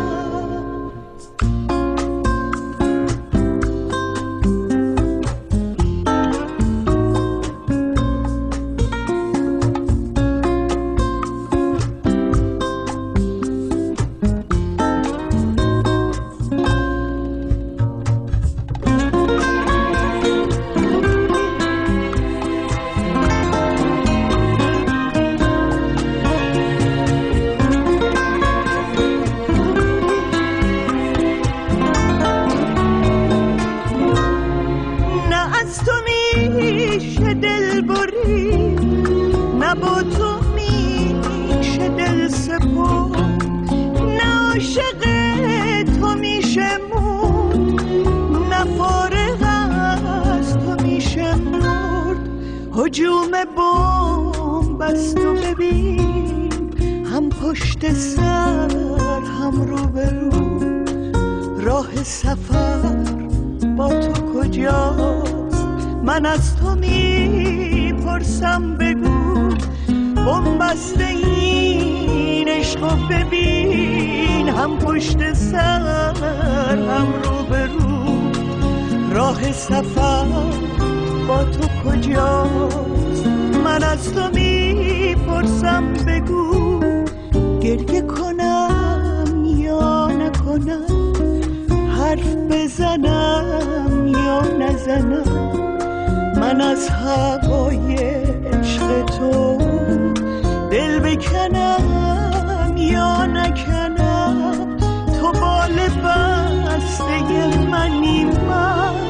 هجوم بمب است و ببین، هم پشت سر هم رو به رو، راه سفر با تو کجاست؟ من از تو میپرسم بگو، بمب است این عشق و ببین، هم پشت سر هم رو به رو، راه سفر با تو کجاست؟ من از تو میپرسم بگو، گریه کنم یا نکنم، حرف بزنم یا نزنم، من از هوای عشق تو دل بکنم یا نکنم. تو بال بسته منی، من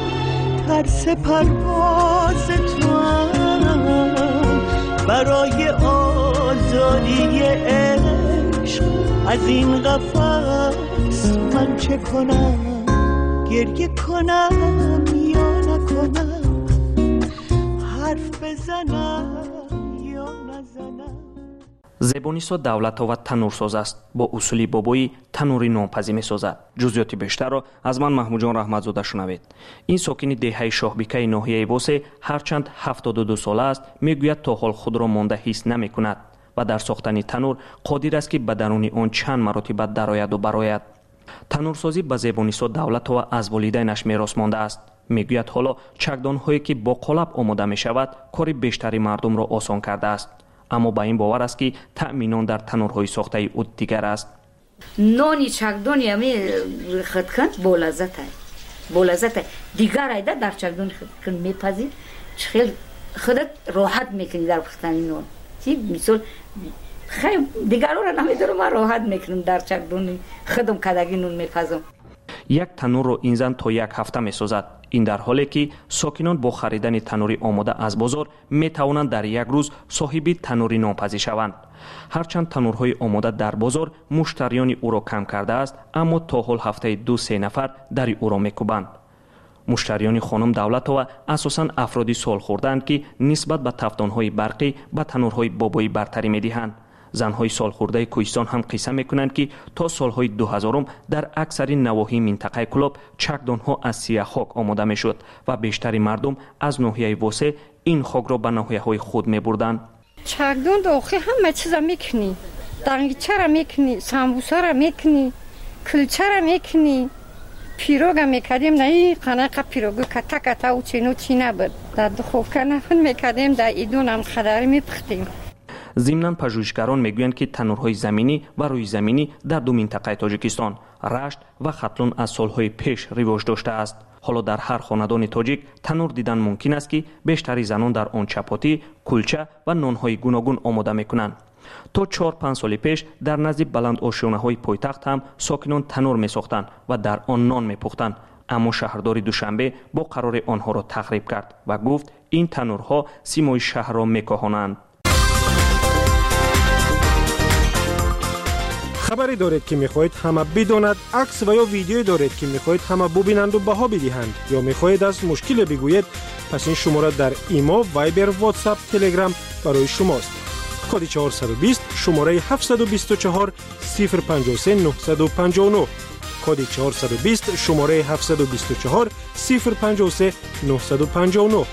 قصه پرواز تو هم برای آزادی عشق از این قفس من چه کنم گریه کنم یا نکنم حرف بزنم یا نزنم. زبونیسا давлатов танурсоз аст. бо усули бобоӣ танури нонпазӣ месозад. ҷузъиёти бештарро аз ман маҳмуҷон раҳматзода шунавед. ин сокини деҳаи шоҳбикаи ноҳияи восе ҳарчанд ҳафтоду ду сола аст, мегӯяд то ҳол худро монда ҳис намекунад ва дар сохтани танур қодир аст ки ба даруни он чанд маротиба дарояду барояд. танурсозӣ ба зебонисо давлатова аз волидайнаш мерос мондааст. мегӯяд ҳоло чакдонҳое ки бо қолаб омода мешавад кори бештари мардумро осон кардааст. аммо ба ин бовар аст ки таъми нон дар танурҳои сохтаи ӯ дигар аст. нони чакдони ами хидкан болаззатай болаззатай дигар айда дар чакдони хидкан мепазид хел худат роҳат мекунӣ дар пухтани нон. ки мисол хай дигарора намедорам ман роҳат мекунам дар чакдони худам кадаги нон мепазам. як танурро ин зан то як ҳафта месозад. ин дар ҳоле ки сокинон бо харидани танури омода аз бозор метавонанд дар як рӯз соҳиби танури нонпазӣ шаванд. ҳарчанд танурҳои омода дар бозор муштариони ӯро кам кардааст, аммо то ҳол ҳафтаи ду се нафар дари ӯро мекӯбанд. муштариони хонум давлатова асосан афроди солхӯрдаанд ки нисбат ба тафдонҳои барқӣ ба танурҳои бобоӣ бартарӣ медиҳанд. занҳои солхӯрдаи кӯҳистон ҳам қисса мекунанд ки то солҳои дуҳазорум дар аксари навоҳии минтақаи кӯлоб чакдонҳо аз сияҳ хок омода мешуд ва бештари мардум аз ноҳияи восе ин хокро ба ноҳияҳои худ мебурданд. чакдон дохи ҳама чиза мекунӣ, дангичара мекунӣ, самбусара мекунӣ, кулчара мекунӣ, пирога мекардем. на ин қанақа пирога ката ката у чину чи набуд. дар духовка нафн мекардем, дар идонам хадари мепухтем. зимнан пажӯҳишгарон мегӯянд ки танурҳои заминӣ ва рӯизаминӣ дар ду минтақаи тоҷикистон рашт ва хатлун аз солҳои пеш ривоҷ доштааст. ҳоло дар ҳар хонадони тоҷик танур дидан мумкин аст ки бештари занон дар он чапотӣ, кулча ва нонҳои гуногун омода мекунанд. то чор панҷ соли пеш дар назди баландошӯнаҳои пойтахт ҳам сокинон танур месохтанд ва дар он нон мепухтанд. аммо шаҳрдори душанбе бо қарори онҳоро тахриб кард ва гуфт ин танурҳо симои шаҳрро мекоҳонанд. خبری دارید که میخواهید همه بداند، عکس و یا ویدیویی دارید که میخواهید همه ببینند و بها بدهند یا میخواهید از مشکل بگویید، پس این شماره در ایما، وایبر، واتساپ، تلگرام برای شماست. کد چهارصد و بیست شماره هفتصد و بیست و چهار صفر پنجاه و سه نهصد و پنجاه و نه. کد چهارصد و بیست شماره هفتصد و بیست و چهار صفر پنجاه و سه نهصد و پنجاه و نه.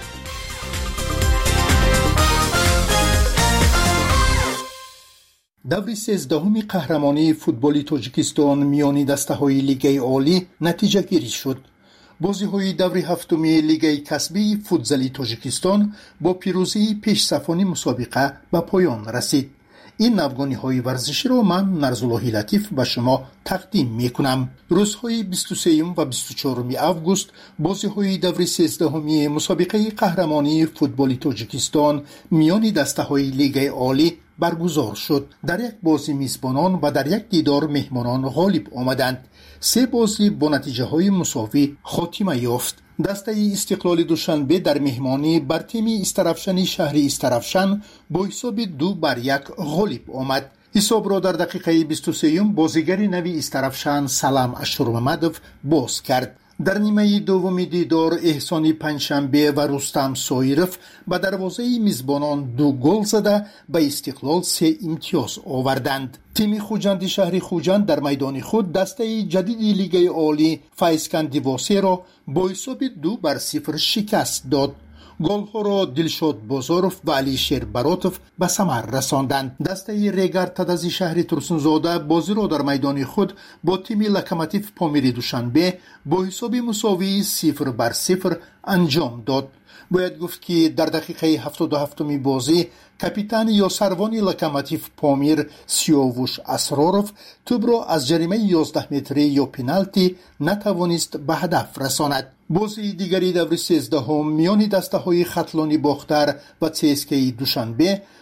دوری سیزدهمی قهرمانی فوتبال تاجیکستان میانی دسته‌های لیگ عالی نتیجه گیری شد. بازی‌های دور هفتمی لیگ کسبی فوتزال تاجیکستان با پیروزی پیش‌صفانی مسابقه به پایان رسید. این نوگانی‌های ورزشی را من نرزالله لطیف به شما تقدیم می‌کنم. روزهای بیست و سوم و بیست و چهارم آگوست بازی‌های دور سیزدهمی مسابقه قهرمانی فوتبال تاجیکستان میان دسته‌های لیگ عالی برگزار شد. در یک بازی میزبانان و در یک دیدار مهمانان غالب آمدند. سه بازی با نتیجه های مساوی خاتمه یافت. دسته استقلال دوشنبه در مهمانی بر تیم استرافشن شهری استرافشن با حساب دو بر یک غالب آمد. حساب را در دقیقه بیست و سه بازیگر نوی استرافشن سلام اشورممدov باز کرد. در نیمه دوم دیدار احسان پنجشنبه و رستم سایرف به دروازه میزبانان دو گل زده به استقلال سه امتیاز آوردند. تیم خوجند شهری خوجند در میدان خود دسته جدید لیگ عالی فایزکند دیواسه را با حساب دو بر صفر شکست داد. گل‌ها را دلشاد بازاروف و علی شیر براتوف به ثمر رساندند. دسته ریگر تدازی شهری ترسونزاده بازی را در میدان خود با تیم لوکوموتیو پامیری دوشنبه با حساب مساوی صفر بر صفر انجام داد. باید گفت که در دقیقه هفتاد و هفتم بازی کاپیتان یا سروان لوکوموتیو پامیر سیاوش اسراروف توپ را از جریمه یازده متری یا پنالتی نتوانست به هدف رساند. بازی دیگری دور سیزدهم میان دسته های خطلانی باختر و تسکی دوشنبه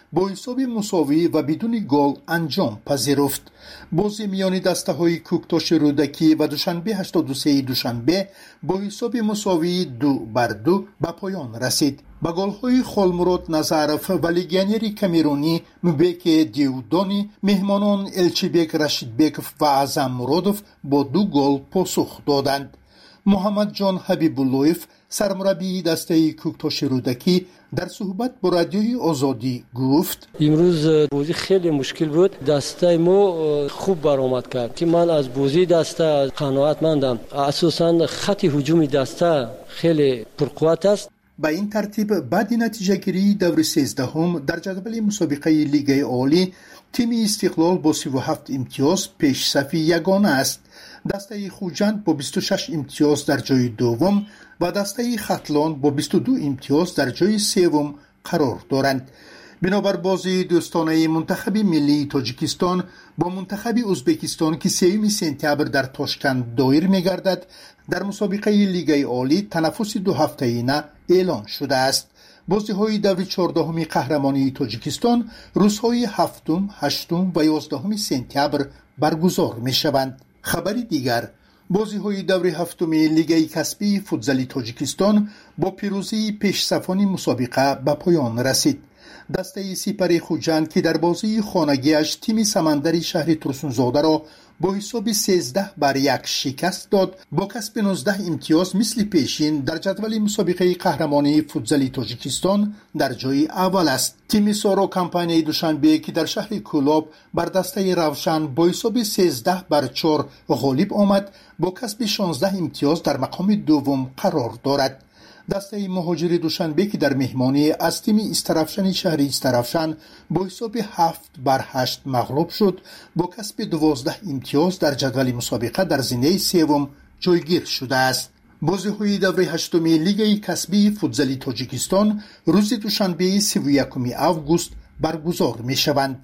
با حساب مساوی و بدون گل انجام پذیرفت. بازی میان دسته‌های کوکتاش رودکی و دوشنبه هشتاد و سه دوشنبه با حساب مساوی دو بر دو به پایان رسید. با گل‌های خالمراد نظرف و لگیونر کامرونی مبک دیودانی، مهمانان الچیبک رشیدبک و اعظم مرادوف با دو گل پاسخ دادند. محمد جان حبیب‌اللهیف، سرمربی دسته کوکتاش رودکی، در صحبت با رادیوی آزادی گفت: امروز بازی خیلی مشکل بود. دسته ما خوب برآمد کرد که من از بازی دسته قناعتمندم. اساساً خط هجومی دسته خیلی پرقوت است. با این ترتیب بعد نتیجه گیری دور سیزدهم در جدول مسابقه لیگ عالی، تیم استقلال با سی و هفت امتیاز پیش صف یگانه است. دسته خوجند با بیست و شش امتیاز در جای دوم و دسته ختلان با بیست و دو امتیاز در جای سوم قرار دارند. بنابر بازی دوستانه منتخب ملی تاجیکستان با منتخب ازبکستان که سوم سپتامبر در تاشکند دایر می‌گردد، در مسابقه لیگ عالی تنفس دو هفته‌ایانه اعلان شده است. بازی‌های دور چهاردهم قهرمانی تاجیکستان روزهای هفتم، هشتم و یازدهم سپتامبر برگزار می‌شوند. خبری دیگر، بازی‌های دور هفتم لیگ کسبی فوتزال تاجیکستان با پیروزی پیش‌صفان مسابقه به پایان رسید. دسته سپر خوجند که در بازی خانگیش تیم سمندری شهر ترسونزاده را با حساب سیزده بر یک شکست داد، با کسب نوزده امتیاز مثل پیشین در جدول مسابقه قهرمانی فوتزال تاجیکستان در جای اول است. تیم سارا کمپانی دوشنبه که در شهر کولاب بر دسته روشن با حساب سیزده بر چهار غالب آمد، با کسب شانزده امتیاز در مقام دوم قرار دارد. دسته مهاجر دوشنبه که در مهمانی از تیم استرافشن شهری استرافشن با حساب هفت بر هشت مغلوب شد، با کسب دوازده امتیاز در جدول مسابقه در زینه سوم جایگیر شده است. بازی‌های دور هشتم لیگ کسبی فوتزال تاجیکستان روز دوشنبه سی و یکم آگوست برگزار می‌شوند.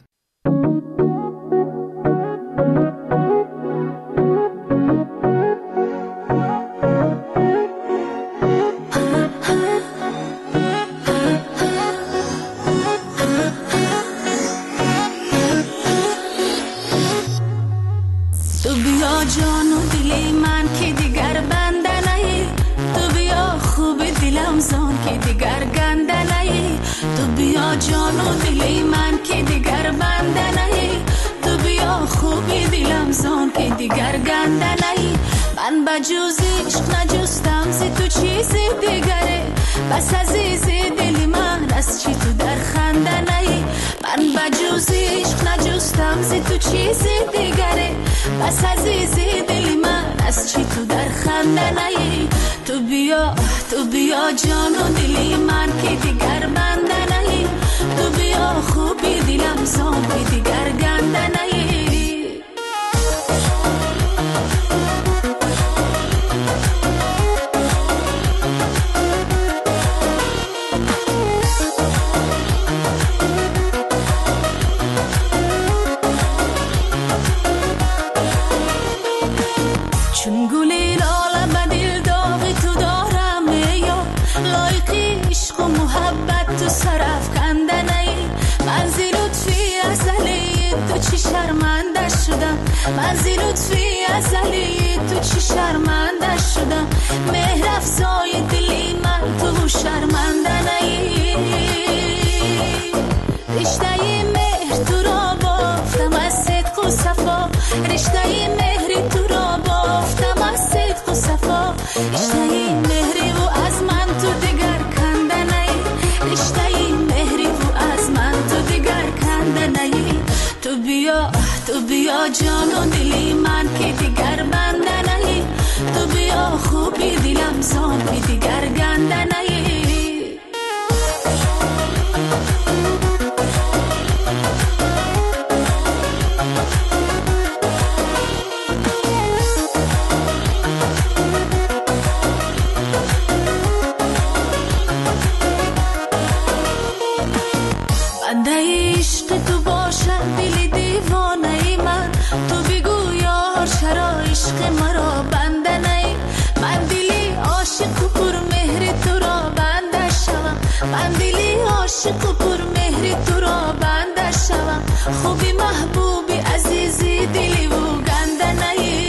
جان و دلی من که دیگر بنده نهی، تو بیا خوبی دلم زان که دیگر گنده نهی. من بجوز عشق نجستم زی تو چیزی دیگره، بس عزیزی دلی من از چی تو در خنده نهی. من بجوز عشق نجستم زی تو چیزی دیگره، بس عزیزی دلی من از چی تو در خنده نهی. تو بیا تو بیا جان و دلی من که دیگر بنده نهی، تو بیا خوبی دلم زان که دیگر گنده نهی. چون گلی لاله به دل داغی تو دارم یا لایقی عشق و محبت تو سرف کنده نی. من زی لطفی ازلی تو چی شرمنده شدم، من زی لطفی ازلی تو چی شرمنده شدم. مهر افزای دلی من تو شرمنده نی. رشته مهر تو را بافتم از صدق و صفا، رشته مهری تو را بافتم از صدق و صفا. رشته مهری و از من تو دیگر کنده نی، رشته مهری و از من تو دیگر کنده نی. تو بیا تو بیا جان و دلی من که دیگر بنده نی، تو بیا خوبی دلم زان که دیگر گنده نی. بنده عشق تو باشد دل دیوانه ای من، تو بگو یار چرا عشق مرا بنده نی. من دلی عاشق و پر مهر تو را بنده شوم، من دلی عاشق و پر مهر مهری تو را بنده شوم خوبی محبوبی عزیزی دلی و گنده نهی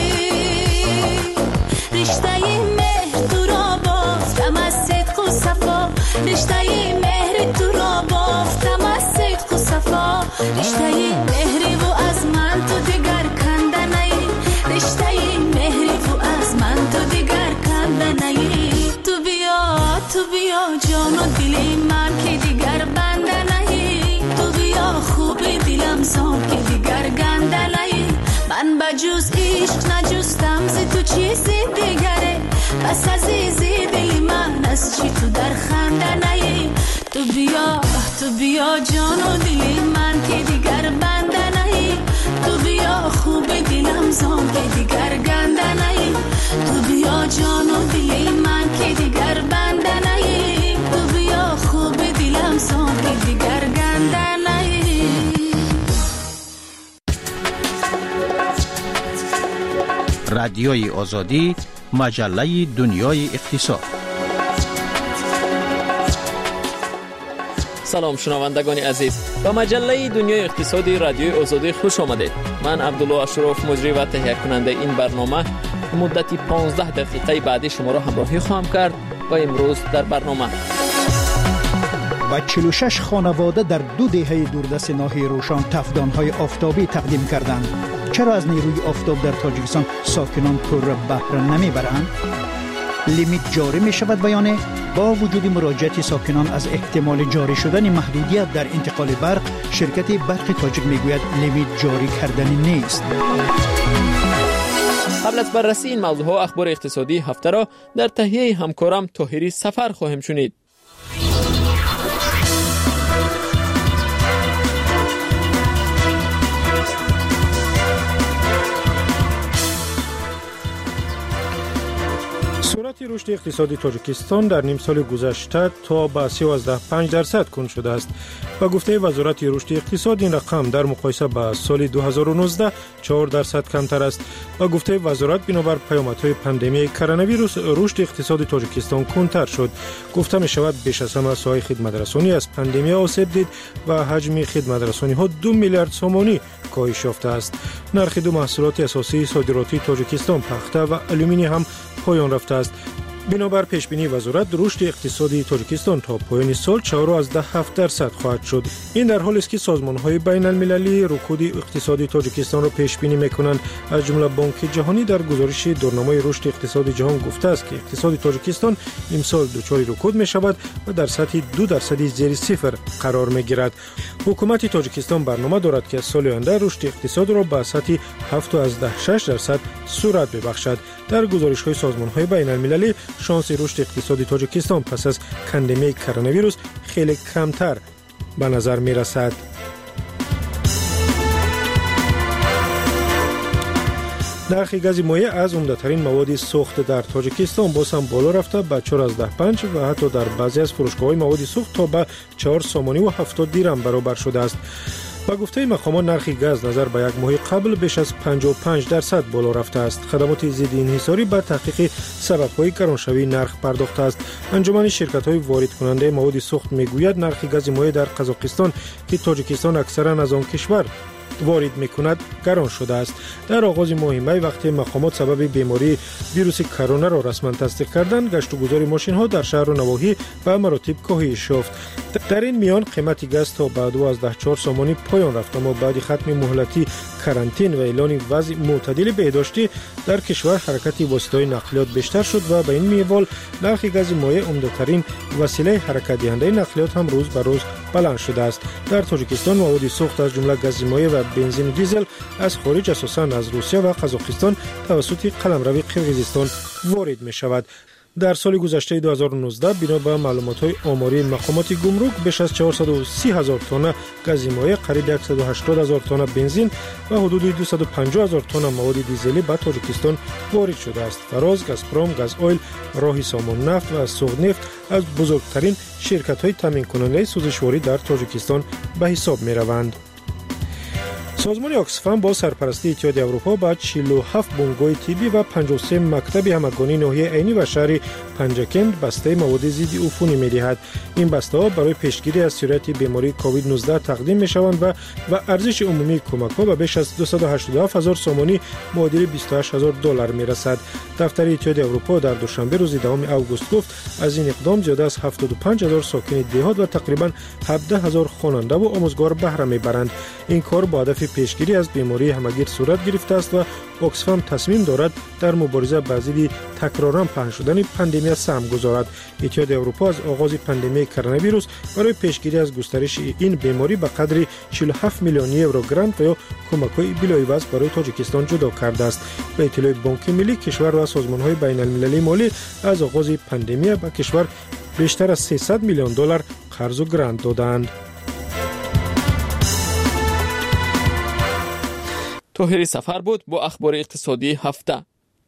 رشته مهر تو را بافتم از صدق و صفا رشته مهر تو را بافتم از صدق و صفا رشته مهری و از من تو دیگر کنده نهی رشته مهری و از من تو دیگر کنده نهی تو بیا تو بیا جان و دلی من که دیگر بنده نهی تو بیا خوبی دلم زان که دیگر گنده نهی من بجوز عشق نجستم ز تو چیزی دیگره پس عزیزی دلی من از چی تو در خنده نهی تو بیا تو بیا جان و دلی من که دیگر بنده نهی تو بیا خوبی دلم زان که دیگر گنده نهی تو بیا جان و دلی من که دیگر بنده نهی تو بیا خوبی دلم زان که دیگر گنده نهی رادیوی آزادی مجله دنیای اقتصاد. سلام شنوندگان عزیز، به مجله دنیای اقتصادی رادیوی آزادی خوش آمدید. من عبدالله اشرف مجری و تهیه کننده این برنامه مدتی پانزده دقیقه بعدی شما را همراهی خواهم کرد و امروز در برنامه با چهل و شش خانواده در دو دهه دوردست ناحیه روشن تفدان‌های آفتابی تقدیم کردند. چرا از نیروی آفتاب در تاجیکستان ساکنان پر بهره نمیبرند؟ لیمیت جاری می شود بیانه با وجود مراجعت ساکنان از احتمال جاری شدن محدودیت در انتقال برق، شرکت برق تاجیک میگوید لیمیت جاری کردنی نیست. قبل از بررسی این موضوع ها اخبار اقتصادی هفته را در تهیه همکارم طاهری سفر خواهیم شنید. سرعت رشد اقتصادی تاجیکستان در نیم سال گذشته تا به سیزده و پنج درصد کند شده است. با گفته وزارت رشد اقتصاد این رقم در مقایسه با سال دو هزار و نوزده چهار درصد کمتر است. با گفته وزارت بنابر پیامدهای پاندمی کرونا ویروس رشد اقتصادی تاجیکستان کندتر شد. گفته می شود بیش از همه ساحه خدمترسانی از پاندمی آسیب دید و حجم خدمترسانی ها دو میلیارد سومانی کاهش یافته است. نرخ دو محصولات اساسی صادراتی تاجیکستان پخته و آلومینی هم پایان رفته است. بنابر پیشبینی وزارت رشد اقتصادی تاجیکستان تا پایان سال چهار و هفت درصد خواهد شد. این در حالی است که سازمان‌های بین المللی رکود اقتصادی تاجیکستان را پیش بینی می‌کنند. از جمله بانک جهانی در گزارش دورنامه رشد اقتصادی جهان گفته است که اقتصاد تاجیکستان امسال دچار رکود می‌شود و در سطح دو درصدی زیر صفر قرار می‌گیرد. حکومت تاجیکستان برنامه دارد که سال آینده رشد اقتصاد را به سطح هفت و شش درصد سرعت ببخشد. در گزارش‌های سازمان‌های بین المللی شانس رشد اقتصادی تاجیکستان پس از پاندمی کرونا ویروس خیلی کمتر به نظر می رسد. نرخ گاز مایع از عمده‌ترین مواد سوخت در تاجیکستان باز هم بالا رفته به چهار و پنج و حتی در بعضی از فروشگاه‌های مواد سوخت تا به چهار سومانی و هفتاد دیرم برابر شده است. با گفته مقامات نرخ گاز نظر به یک ماه قبل بیش از پنجاه و پنج درصد بالا رفته است. خدمات ضد انحصاری به تحقیق سبب‌های گرانشوی نرخ پرداخته است. انجمن شرکت‌های وارد کننده مواد سوخت میگوید نرخ گاز مایع در قزاقستان که تاجیکستان اکثرا از آن کشور وارد میکند گران شده است. در آغاز ماه می وقتی مقامات سبب بیماری ویروس کرونا را رسما تصدیق کردند، گشت و گذار ماشین ها در شهر و نواحی به مراتب کاهش یافت. در این میان قیمت گاز تا به دوازده و چهار سومانی پایان رفت، اما بعد ختم مهلتی کرانتین و اعلان وضع معتدل بهداشتی در کشور حرکت واسطه‌های نقلیات بیشتر شد و به این میوال نرخ گاز مایع عمده‌ترین وسیله حرکت دهنده نقلیات هم روز به روز بلند شده است. در تاجیکستان مواد سوخت از جمله گاز مایع و بنزین و دیزل از خارج اساساً از روسیه و قزاقستان توسط قلمرو قرقیزستان وارد می شود. در سال گذشته دو هزار و نوزده بنا به معلومات‌های آماری مقامات گمرک بیش از چهارصد و سی هزار تن گاز مایع، قریب صد و هشتاد هزار تن بنزین و حدود دویست و پنجاه هزار تن مواد دیزلی به تاجیکستان وارد شده است. فراز، گازپروم، گاز اویل، راهی سامان نفت و سوخت نفت از بزرگترین شرکت‌های تامین کننده سوزشواری در تاجیکستان به حساب می‌روند. سازمان آکسفام با سرپرستی اتحادیه اروپا با چهل و هفت بنگاه طبی و پنجاه و سه مکتب همگانی ناحیه عینی و شهر پنجکند بسته مواد ضد عفونی می‌دهد. این بسته ها برای پیشگیری از سرایت بیماری کووید نوزده تقدیم می‌شوند و و ارزش عمومی کمک‌ها به بیش از دویست و هشتاد و هفت هزار سومانی معادل بیست و هشت هزار دلار می‌رسد. دفتر اتحادیه اروپا در دوشنبه روز دوم اوگوست گفت از این اقدام زیاده از هفتاد و پنج هزار ساکن دهات و تقریباً هفده هزار خواننده و آموزگار بهره می‌برند. این کار با هدف پیشگیری از بیماری همگیر صورت گرفته است و اکسفام تصمیم دارد در مبارزه با ضد تکرارا پهن شدن پاندمی سهم گذارد. اتحادیه اروپا از آغاز پاندمی کرونا ویروس برای پیشگیری از گسترش این بیماری به قدر چهل و هفت میلیون یورو گرانت و یا کمک‌های بلایوز برای تاجیکستان جدا کرده است. به اطلاع بانک ملی کشور و سازمان‌های بین‌المللی مالی از آغاز پاندمی به کشور بیشتر از سیصد میلیون دلار قرض و گرانت دادند. طاهر سفر بود با اخبار اقتصادی هفته.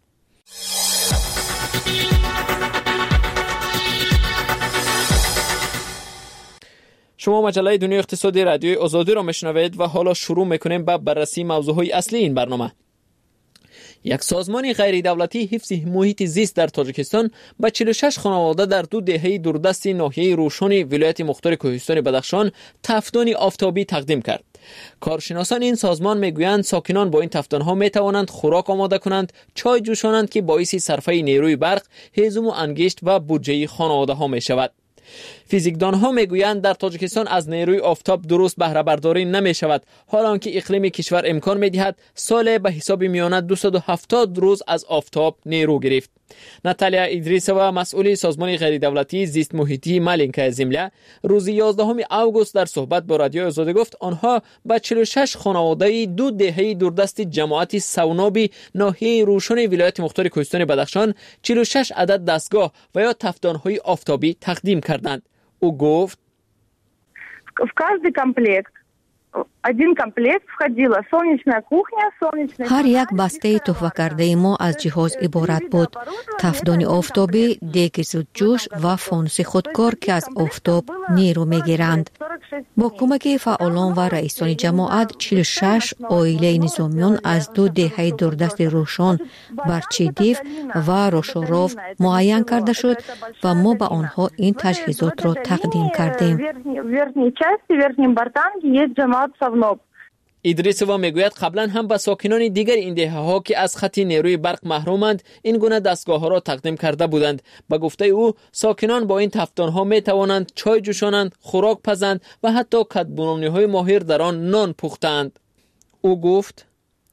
شما مجله دنیای اقتصادی رادیوی آزادی را میشنوید و حالا شروع میکنیم با بررسی موضوعهای اصلی این برنامه. یک سازمان غیر دولتی حفظ محیط زیست در تاجیکستان به چهل و شش خانواده در دو دهه دوردست ناحیه روشن ولایت مختار کوهستان بدخشان تفدان آفتابی تقدیم کرد. کارشناسان این سازمان میگویند ساکنان با این تفدان‌ها میتوانند خوراک آماده کنند، چای جوشانند که باعث صرفه نیروی برق، هیزم و انگشت و بودجه خانواده ها می شود. فیزیکدان ها میگویند در تاجیکستان از نیروی آفتاب درست بهره برداری نمی شود، حالانکه اقلیم کشور امکان می دهد سال به حساب میانه دویست و هفتاد روز از آفتاب نیرو گرفت. ناتالیا ادریسووا مسئول سازمان غیر دولتی زیست محیطی مالینکا زمله روز یازدهم اوگوست در صحبت با رادیو آزادی گفت آنها با چهل و شش خانواده دو دهه دوردست جماعت سونابی ناحیه روشن ولایت مختار کوهستان بدخشان چهل و شش عدد دستگاه و یا تفدان‌های آفتابی تقدیم کردند. او گفت в каждый комплект один комплект входила солнечная кухня, солнечная هر یک بسته تحفه کرده ما از جهاز عبارت بود: تفدان آفتابی، دیگ زودجوش و فانوس خودکار که از آفتاب نیرو میگیرند. با کمک فعالان و رئیسان جماعت چهل و شش عائله نظامیان از دو دهه دوردست روشن، برچیدیف و روشوروف معین کرده شد و ما به آنها این تجهیزات را تقدیم کردیم. ادریسووا میگوید قبلا هم به ساکنان دیگر این دهه ها که از خط نیروی برق محرومند این گونه دستگاه ها را تقدیم کرده بودند. به گفته او ساکنان با این تفدان ها می توانند چای جوشانند، خوراک پزند و حتی کدبونانی های ماهر در آن نان پختند. او گفت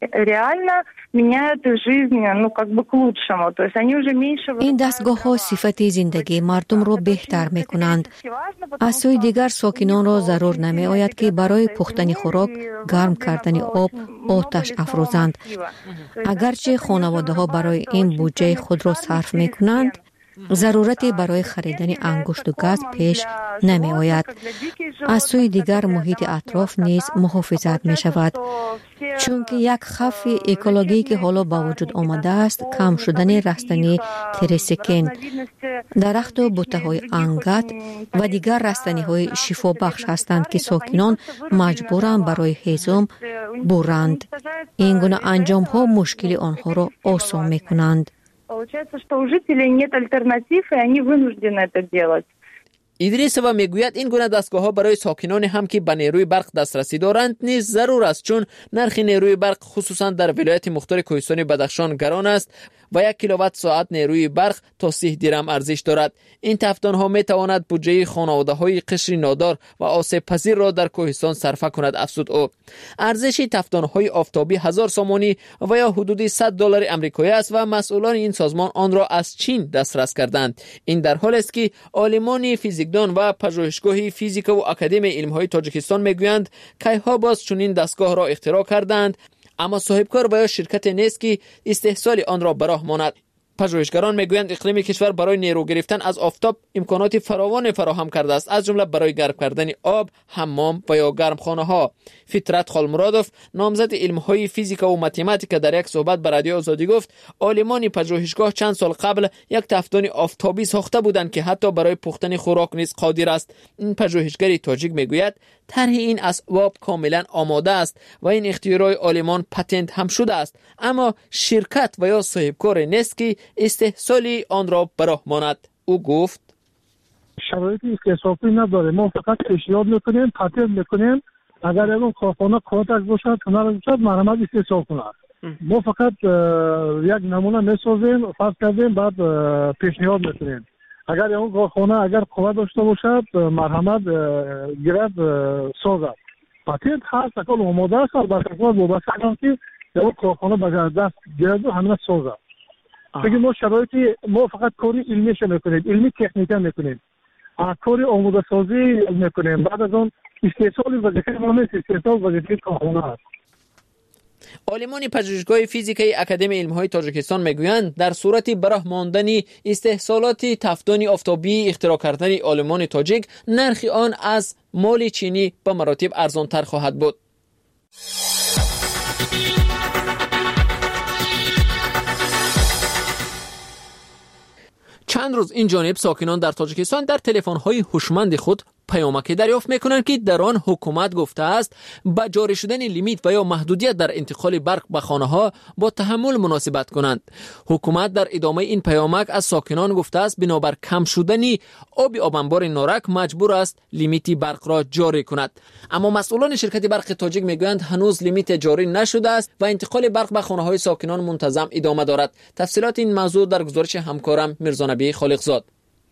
این دستگاه ها صفت زندگی مردم را بهتر می کنند. از سوی دیگر ساکنان را ضرور نمی آید که برای پختن خوراک گرم کردن آب آتش افروزند. اگرچه خانواده ها برای این بودجه خود را صرف می کنند، ضرورتی برای خریدن انگشت و گاز پیش نمی آید. از سوی دیگر محیط اطراف نیز محافظت می شود، چون که یک خف اکولوژی که حالا با وجود آمده است کم شدن رستنی تریسکین، درخت و بوته های انگت و دیگر رستنی های شفا بخش هستند که ساکنان مجبورند برای هیزم برند. این گونه انجام ها مشکل آنها را آسان می کنند. Получается, что у жителей нет альтернатив, и они вынуждены это делать. ادریسووا میگوید این گونه دستگاه ها برای ساکنان هم که به نیروی برق دسترسی دارند نیز ضرور است، چون نرخ نیروی برق خصوصا در ولایت مختار کوهستان بدخشان گران است و یک کیلووات ساعت نیروی برق تا سی درم ارزش دارد. این تفدان ها می تواند بودجه خانواده های قشر نادار و آسیب پذیر را در کوهستان صرفه کند. افزود او ارزش تفدان های آفتابی هزار سومانی و یا حدود صد دلار آمریکایی است و مسئولان این سازمان آن را از چین دسترس کردند. این در حالی است که عالمان فیزیکدان و پژوهشگاه فیزیک و اکادمی علم‌های تاجیکستان میگویند کیها باز چنین دستگاه را اختراع کردند، اما صاحبکار و یا شرکت نیست که استحصال آن را به راه ماند. پژوهشگران میگویند اقلیم کشور برای نیرو گرفتن از آفتاب امکانات فراوان فراهم کرده است، از جمله برای گرم کردن آب، حمام و یا گرمخانه ها. فطرت خالمرادوف نامزد علم‌های فیزیک و متماتیک در یک صحبت با رادیو آزادی گفت عالمان پژوهشگاه چند سال قبل یک تفدان آفتابی ساخته بودند که حتی برای پختن خوراک نیز قادر است. این پژوهشگر تاجیک میگوید طرح این اسباب کاملا آماده است و این اختراع آلمان پتنت هم شده است، اما شرکت و یا صاحبکار نیست که استحصال آن را به راه ماند. او گفت شرایط استحصالی نداره، ما فقط پیشنهاد میکنیم، پتنت میکنیم، اگر اون کارخانه کارتش باشد، هنر باشد، مرمت استحصال کند. ما فقط یک نمونه میسازیم، فرض کردیم، بعد پیشنهاد میکنیم. اگر اون کارخانه اگر قوت داشته باشد، مرحمت گرد سازد. پتنت هست، اکل آماده است، البته کار وابسته است که اون کارخانه به دست گرد و همین سازد. بگیم ما شرایطی، ما فقط کاری علمیش میکنیم، علمی تکنیکا میکنیم، کاری آماده سازی میکنیم، بعد از اون استحصال وظیفه ما نیست، استحصال وظیفه کارخانه است. عالمان پژوهشگاه فیزیکی اکادمی علم‌های تاجیکستان میگویند در صورت براه ماندن استحصالات تفدان آفتابی اختراع کردن آلمان تاجیک، نرخ آن از مال چینی به مراتب ارزان‌تر خواهد بود. چند روز این جانب ساکنان در تاجیکستان در تلفن‌های هوشمند خود پیامکی دریافت میکنند که در آن حکومت گفته است با جاری شدن لیمیت و یا محدودیت در انتقال برق به خانه ها با تحمل مناسبت کنند. حکومت در ادامه این پیامک از ساکنان گفته است بنابر کم شدن آب آبنبار نارک مجبور است لیمیت برق را جاری کند. اما مسئولان شرکت برق تاجیک میگویند هنوز لیمیت جاری نشده است و انتقال برق به خانه های ساکنان منتظم ادامه دارد. تفصیلات این موضوع در گزارش همکارم میرزا نبی خالقزاد.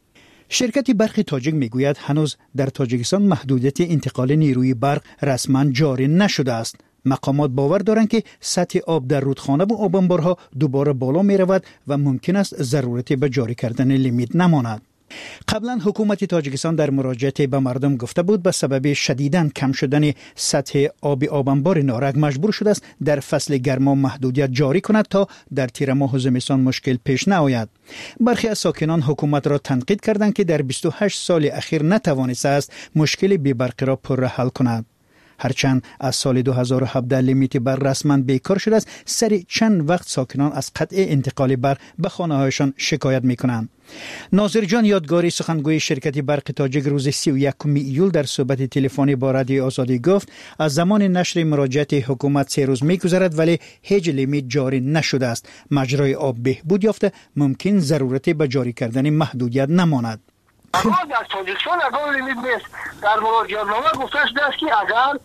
شرکت برق تاجیک میگوید هنوز در تاجیکستان محدودیت انتقال نیروی برق رسما جاری نشده است. مقامات باور دارند که سطح آب در رودخانه و آبانبارها دوباره بالا می رود و ممکن است ضرورتی به جاری کردن لیمیت نماند. قبلا حکومت تاجیکستان در مراجعه به مردم گفته بود به سبب شدیداً کم شدن سطح آب آبنبار نارک مجبور شده است در فصل گرما محدودیت جاری کند تا در تیر ماه و زمستان مشکل پیش نیاید. برخی از ساکنان حکومت را تنقید کردند که در بیست و هشت سال اخیر نتوانسته است مشکل بی‌برقی را پر حل کند. هرچند از سال دو هزار و هفده لیمیت برق رسما بیکار شده است، سر چند وقت ساکنان از قطع انتقال برق به خانه‌هایشان شکایت می‌کنند. ناظر جان یادگاری سخنگوی شرکت برق تاجیک روز سی و یکم ایول در صحبت تلفنی با رادیو آزادی گفت از زمان نشر مراجعه حکومت سه روز می‌گذرد ولی هیچ لیمیت جاری نشده است. مجرای آب بهبود یافته، ممکن ضرورتی به جاری کردن محدودیت نماند. اما در تاجیکستان اگر لیمیت نیست، در مراجعه نامه گفته شده است که اگر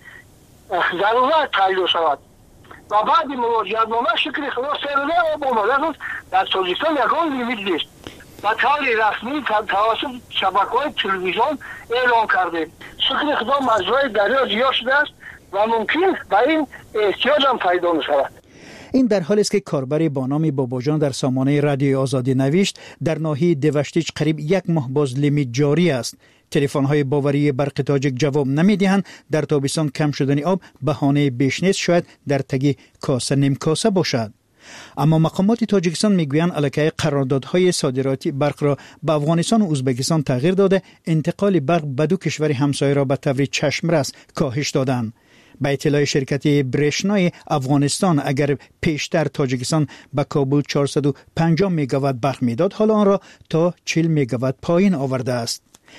ضرورت تعیین شود و بعد مراجعه نامه شکل خلاص سرده آب آماده است، در تاجیکستان اگر لیمیت نیست و طور رسمی توسط شبکه‌های تلویزیون اعلام کرده شکل خدا مجرای دریا زیاد شده است و ممکن به این احتیاج هم پیدا می شود. این در حالی است که کاربری با نام باباجان در سامانه رادیو آزادی نوشت در ناحیه دوشتیج قریب یک ماه باز لیمیت جاری است. تلفن‌های باوری برق تاجیک جواب نمی‌دهند. در تابستان کم شدن آب بهانه بیش نیست، شاید در تگی کاسه نیم کاسه باشد. اما مقامات تاجیکستان میگویند الکی قراردادهای صادراتی برق را به افغانستان و ازبکستان تغییر داده، انتقال برق به دو کشور همسایه را به طور چشمرس کاهش دادند. به اطلاع شرکت برشنای افغانستان اگر پیشتر تاجیکستان به کابل چهارصد و پنجاه مگاوات برق میداد، حالا آن را تا چهل مگاوات پایین آورده است.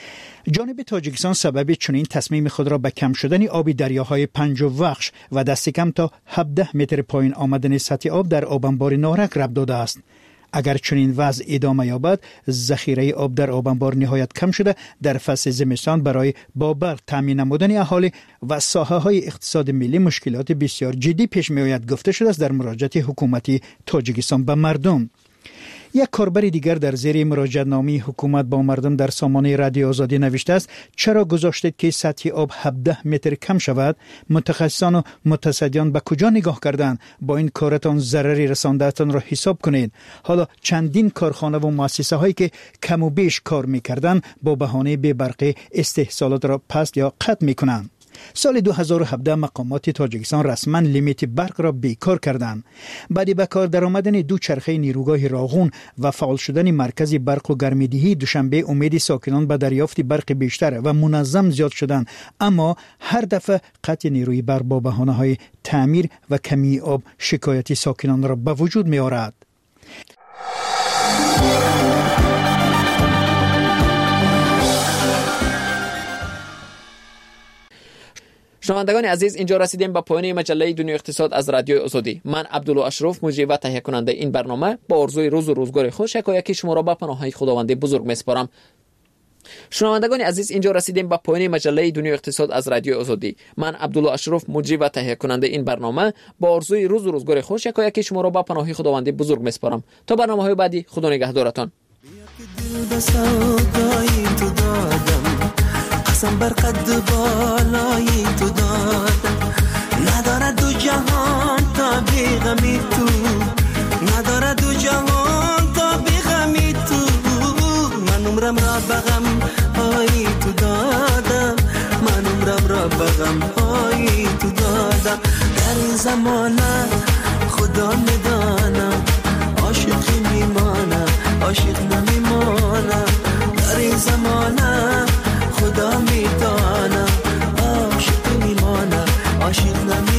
جانب تاجیکستان سبب چنین تصمیم خود را به کم شدن آب دریاهای پنج و وخش و دست کم تا هفده متر پایین آمدن سطح آب در آبانبار نارک ربط داده است. اگر چنین وضع ادامه یابد، ذخیره آب در آبانبار نهایت کم شده در فصل زمستان برای با برق تامین نمودن اهالی و ساحه های اقتصاد ملی مشکلات بسیار جدی پیش می آید، گفته شده است در مراجعه حکومتی تاجیکستان به مردم. یک کاربر دیگر در زیر مراجعه نامه حکومت با مردم در سامانه رادیو آزادی نوشته است چرا گذاشتید که سطح آب هفده متر کم شود؟ متخصصان و متصدیان به کجا نگاه کردند؟ با این کارتان ضرری رساندهتان را حساب کنید. حالا چندین کارخانه و مؤسسه هایی که کم و بیش کار میکردند با بهانه بی برقی استحصالات را پست یا قطع میکنند. سال دو هزار و هفده مقامات تاجیکستان رسما لیمیت برق را بیکار کردند. بعد به کار درآمدن دو چرخه نیروگاه راغون و فعال شدن مرکز برق و گرمایدهی دوشنبه امید ساکنان به دریافت برق بیشتر و منظم زیاد شدند، اما هر دفعه قطع نیروی برق با بهانه‌های تعمیر و کمی آب شکایت ساکنان را به وجود می آورد. شنوندگان عزیز، اینجا رسیدیم به پایان مجله دنیای اقتصاد از رادیو آزادی. من عبدالله اشرف مجری و تهیه کننده این برنامه با آرزوی روز و روزگار خوش یکایک شما را به پناه خداوند بزرگ میسپارم. شنوندگان عزیز، اینجا رسیدیم به پایان مجله دنیای اقتصاد از رادیو آزادی. من عبدالله اشرف مجری و تهیه کننده این برنامه با آرزوی روز و روزگار خوش یکایک شما را به پناه خداوند بزرگ میسپارم. تا برنامه‌های بعدی، خدا نگهدارتان. قسم بر قد بالای تو دادم، ندارد دو جهان تا بی غمی تو، ندارد دو جهان تا بی غمی تو. من عمرم را بغم های تو دادم، من عمرم را بغم های تو دادم. در این زمانه خدا میدانم عاشقی میمانم، عاشق نمیمانم. در این زمانه خدا میدانم عاشق میمانم، عاشق نمیمانم.